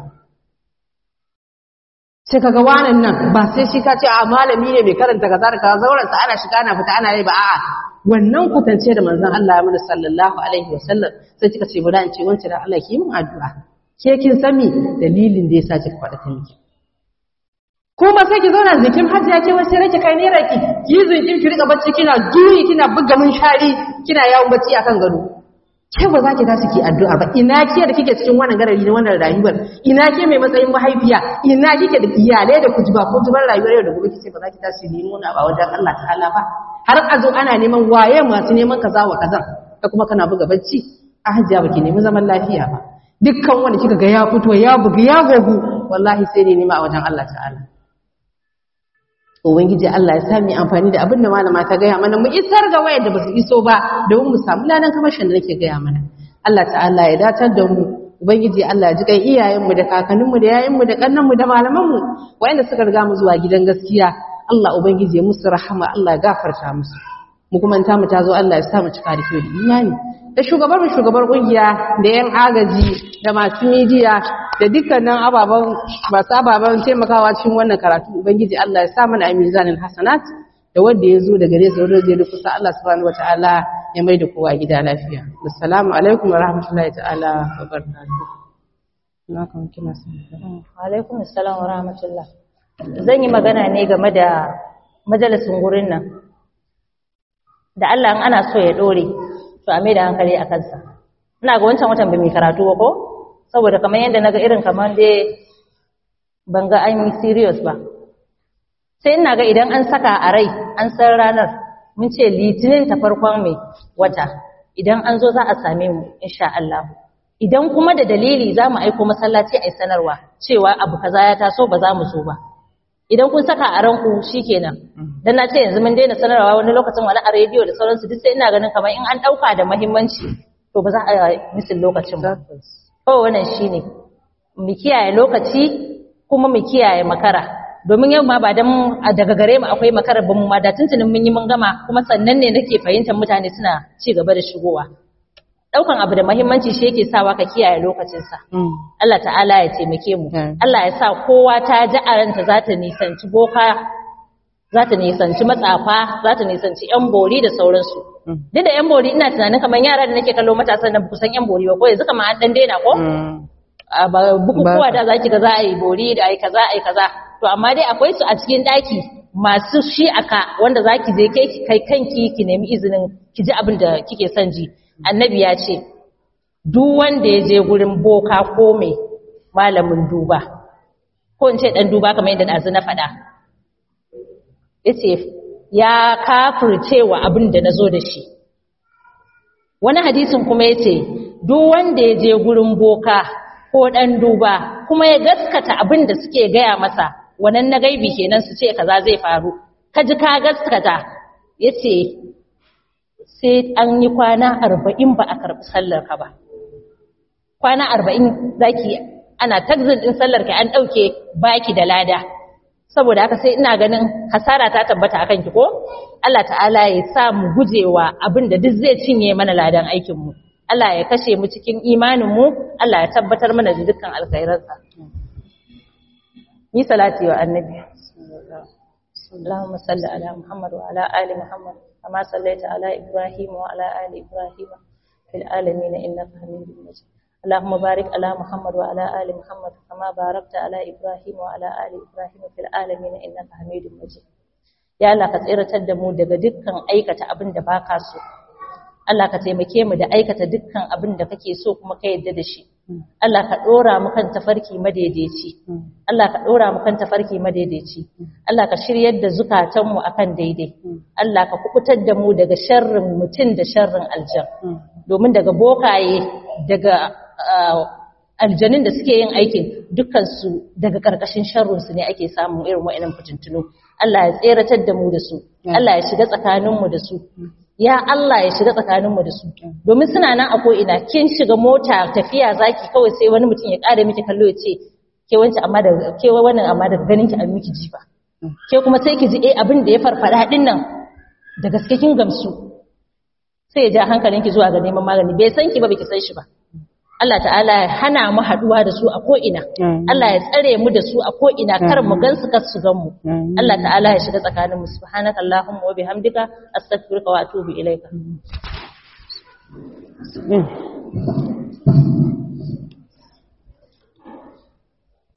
sai kaga wannan nan ba sai shi ka ce a malami ne mai karanta kaza da kaza zauren sa ana shiga ana fita ana yi ba a'a wannan kutance da manzon Allah ya mana sallallahu alaihi wasallam sai kika ce bada in ce wancan da Allah ki min addu'a ke kin sami dalilin da yasa kika faɗa ta miki kuma sai ki zauna zikin hajji ya ke wasu rake kai ne raki ki zikin ki rika bacci kina juyi kina buga mun shari kina yawon bacci akan gado ke ba za ki tashi ki addu'a ba ina ke da kike cikin wannan garari na wannan rayuwar ina ke mai matsayin mahaifiya ina kike da iyalai da kujiba ko tubar rayuwar yau da gobe kice ba za ki tashi nemo na ba wajen Allah ta'ala ba har a zo ana neman waye masu neman kaza wa kaza ka kuma kana buga bacci a hajjiya baki nemi zaman lafiya ba dukkan wanda kika ga ya fito ya bugi ya gogu wallahi sai ne nema a wajen Allah ta'ala ubangiji Allah ya sami amfani da abin da malama ta gaya mana mu isar ga wayar da basu iso ba domin mu samu ladan kamashin da nake gaya mana Allah ta'ala ya datar da mu ubangiji Allah ya ji kai iyayen mu da kakannin mu da yayin mu da kannan mu da malaman mu wayanda suka riga mu zuwa gidan gaskiya Allah ubangiji ya musu rahama Allah ya gafarta musu mu kuma ta mu tazo Allah ya sa mu cika da kyau da imani da shugabar mu shugabar kungiya da yan agaji da masu midiya da dukkanin ababen masu ababen taimakawa cikin wannan karatu ubangiji Allah ya sa mana a mizanin hasanat da wanda ya zo daga nesa wanda zai kusa Allah subhanahu wataala ya mai da kowa gida lafiya assalamu alaikum wa rahmatullahi ta'ala wa barakatuh na kan kina san wa alaikum assalam wa rahmatullah zan yi magana ne game da majalisin gurin nan da Allah in ana so ya dore to a mai da hankali a kansa ina ga wancan watan ba mai karatu ba ko saboda kamar yadda naga irin kamar dai ban ga an yi serious ba sai ina ga idan an saka a rai an san ranar mun ce litinin ta farkon mai wata idan an zo za a same mu insha Allah idan kuma da dalili za mu aiko masallaci a yi sanarwa cewa abu kaza ya taso ba za mu zo ba idan kun saka a ranku shikenan dan na ce yanzu mun daina sanarwa wani lokacin wani a rediyo da sauransu duk sai ina ganin kamar in an dauka da muhimmanci to ba za a misin lokacin ba oh wannan shine mu kiyaye lokaci kuma mu kiyaye makara domin yau ma ba dan daga gare mu akwai makara ba mu ma da tuntunin mun yi mun gama kuma sannan ne nake fahimtar mutane suna ci gaba da shigowa daukan abu da muhimmanci shi yake sawa ka kiyaye lokacinsa Allah ta'ala ya taimake mu Allah ya sa kowa ta ji a ranta za ta nisanci boka za ta nisanci matsafa za ta nisanci yan bori da sauransu duk da yan bori ina tunanin kamar yara da nake kallo matasan nan kusan yan bori ba ko yanzu kamar an dan daina ko a bukukuwa da zaki ga za a yi bori da ai kaza ai kaza to amma dai akwai su a cikin daki masu shi aka wanda zaki je kai kanki ki nemi izinin ki ji abin da kike son ji annabi ya ce duk wanda ya je gurin boka ko mai malamin duba ko in ce dan duba kamar yadda dazu na faɗa yace ya kafircewa abin da nazo da shi wani hadisin kuma yace duk wanda ya je gurin boka ko dan duba kuma ya gaskata abin da suke gaya masa wannan na gaibi kenan su ce kaza zai faru kaji ka gaskata yace sai an yi kwana arba'in ba a karɓi sallar ka ba kwana arba'in zaki ana taxin din sallar ka an ɗauke baki da lada saboda haka sai ina ganin hasara ta tabbata akan ki ko Allah ta'ala ya sa mu gujewa abin da duk zai cinye mana ladan aikin mu Allah ya kashe mu cikin imanin mu Allah ya tabbatar mana da dukkan alkhairansa ni salati wa annabi اللهم صل على محمد وعلى آل محمد كما صليت على إبراهيم وعلى آل إبراهيم في العالمين إنك حميد مجيد اللهم بارك على محمد وعلى آل محمد كما باركت على إبراهيم وعلى آل إبراهيم في العالمين إنك حميد مجيد ya Allah ka tsiratar da mu daga dukkan aikata abin da baka so Allah ka taimake mu da aikata dukkan abin da kake so kuma ka yarda da shi Allah ka dora mu kan tafarki madaidaici Allah ka dora mu kan tafarki madaidaici Allah ka shiryar da zukatan mu akan daidai Allah ka kubutar da mu daga sharrin mutun da sharrin aljan domin daga bokaye daga aljanin da suke yin aikin dukkan su daga karkashin sharrin su ne ake samun irin wa'annan fitintunu Allah ya tseratar da mu da su Allah ya shiga tsakanin mu da su ya Allah ya shiga tsakanin mu da su domin suna nan a ko ina kin shiga mota tafiya zaki kawai sai wani mutum ya kare miki kallo ya ce ke wance amma da ke wannan amma da ganin ki an miki jifa ke kuma sai ki ji eh abin da ya farfada din nan da gaske kin gamsu sai ya ja hankalinki zuwa ga neman magani bai san ki ba baki san shi ba Allah ta'ala ya hana mu haduwa da su a ko'ina Allah ya tsare mu da su a ko'ina kar mu gansu kar su gan mu Allah ta'ala ya shiga tsakanin mu subhanaka allahumma wa bihamdika astaghfiruka wa atubu ilaika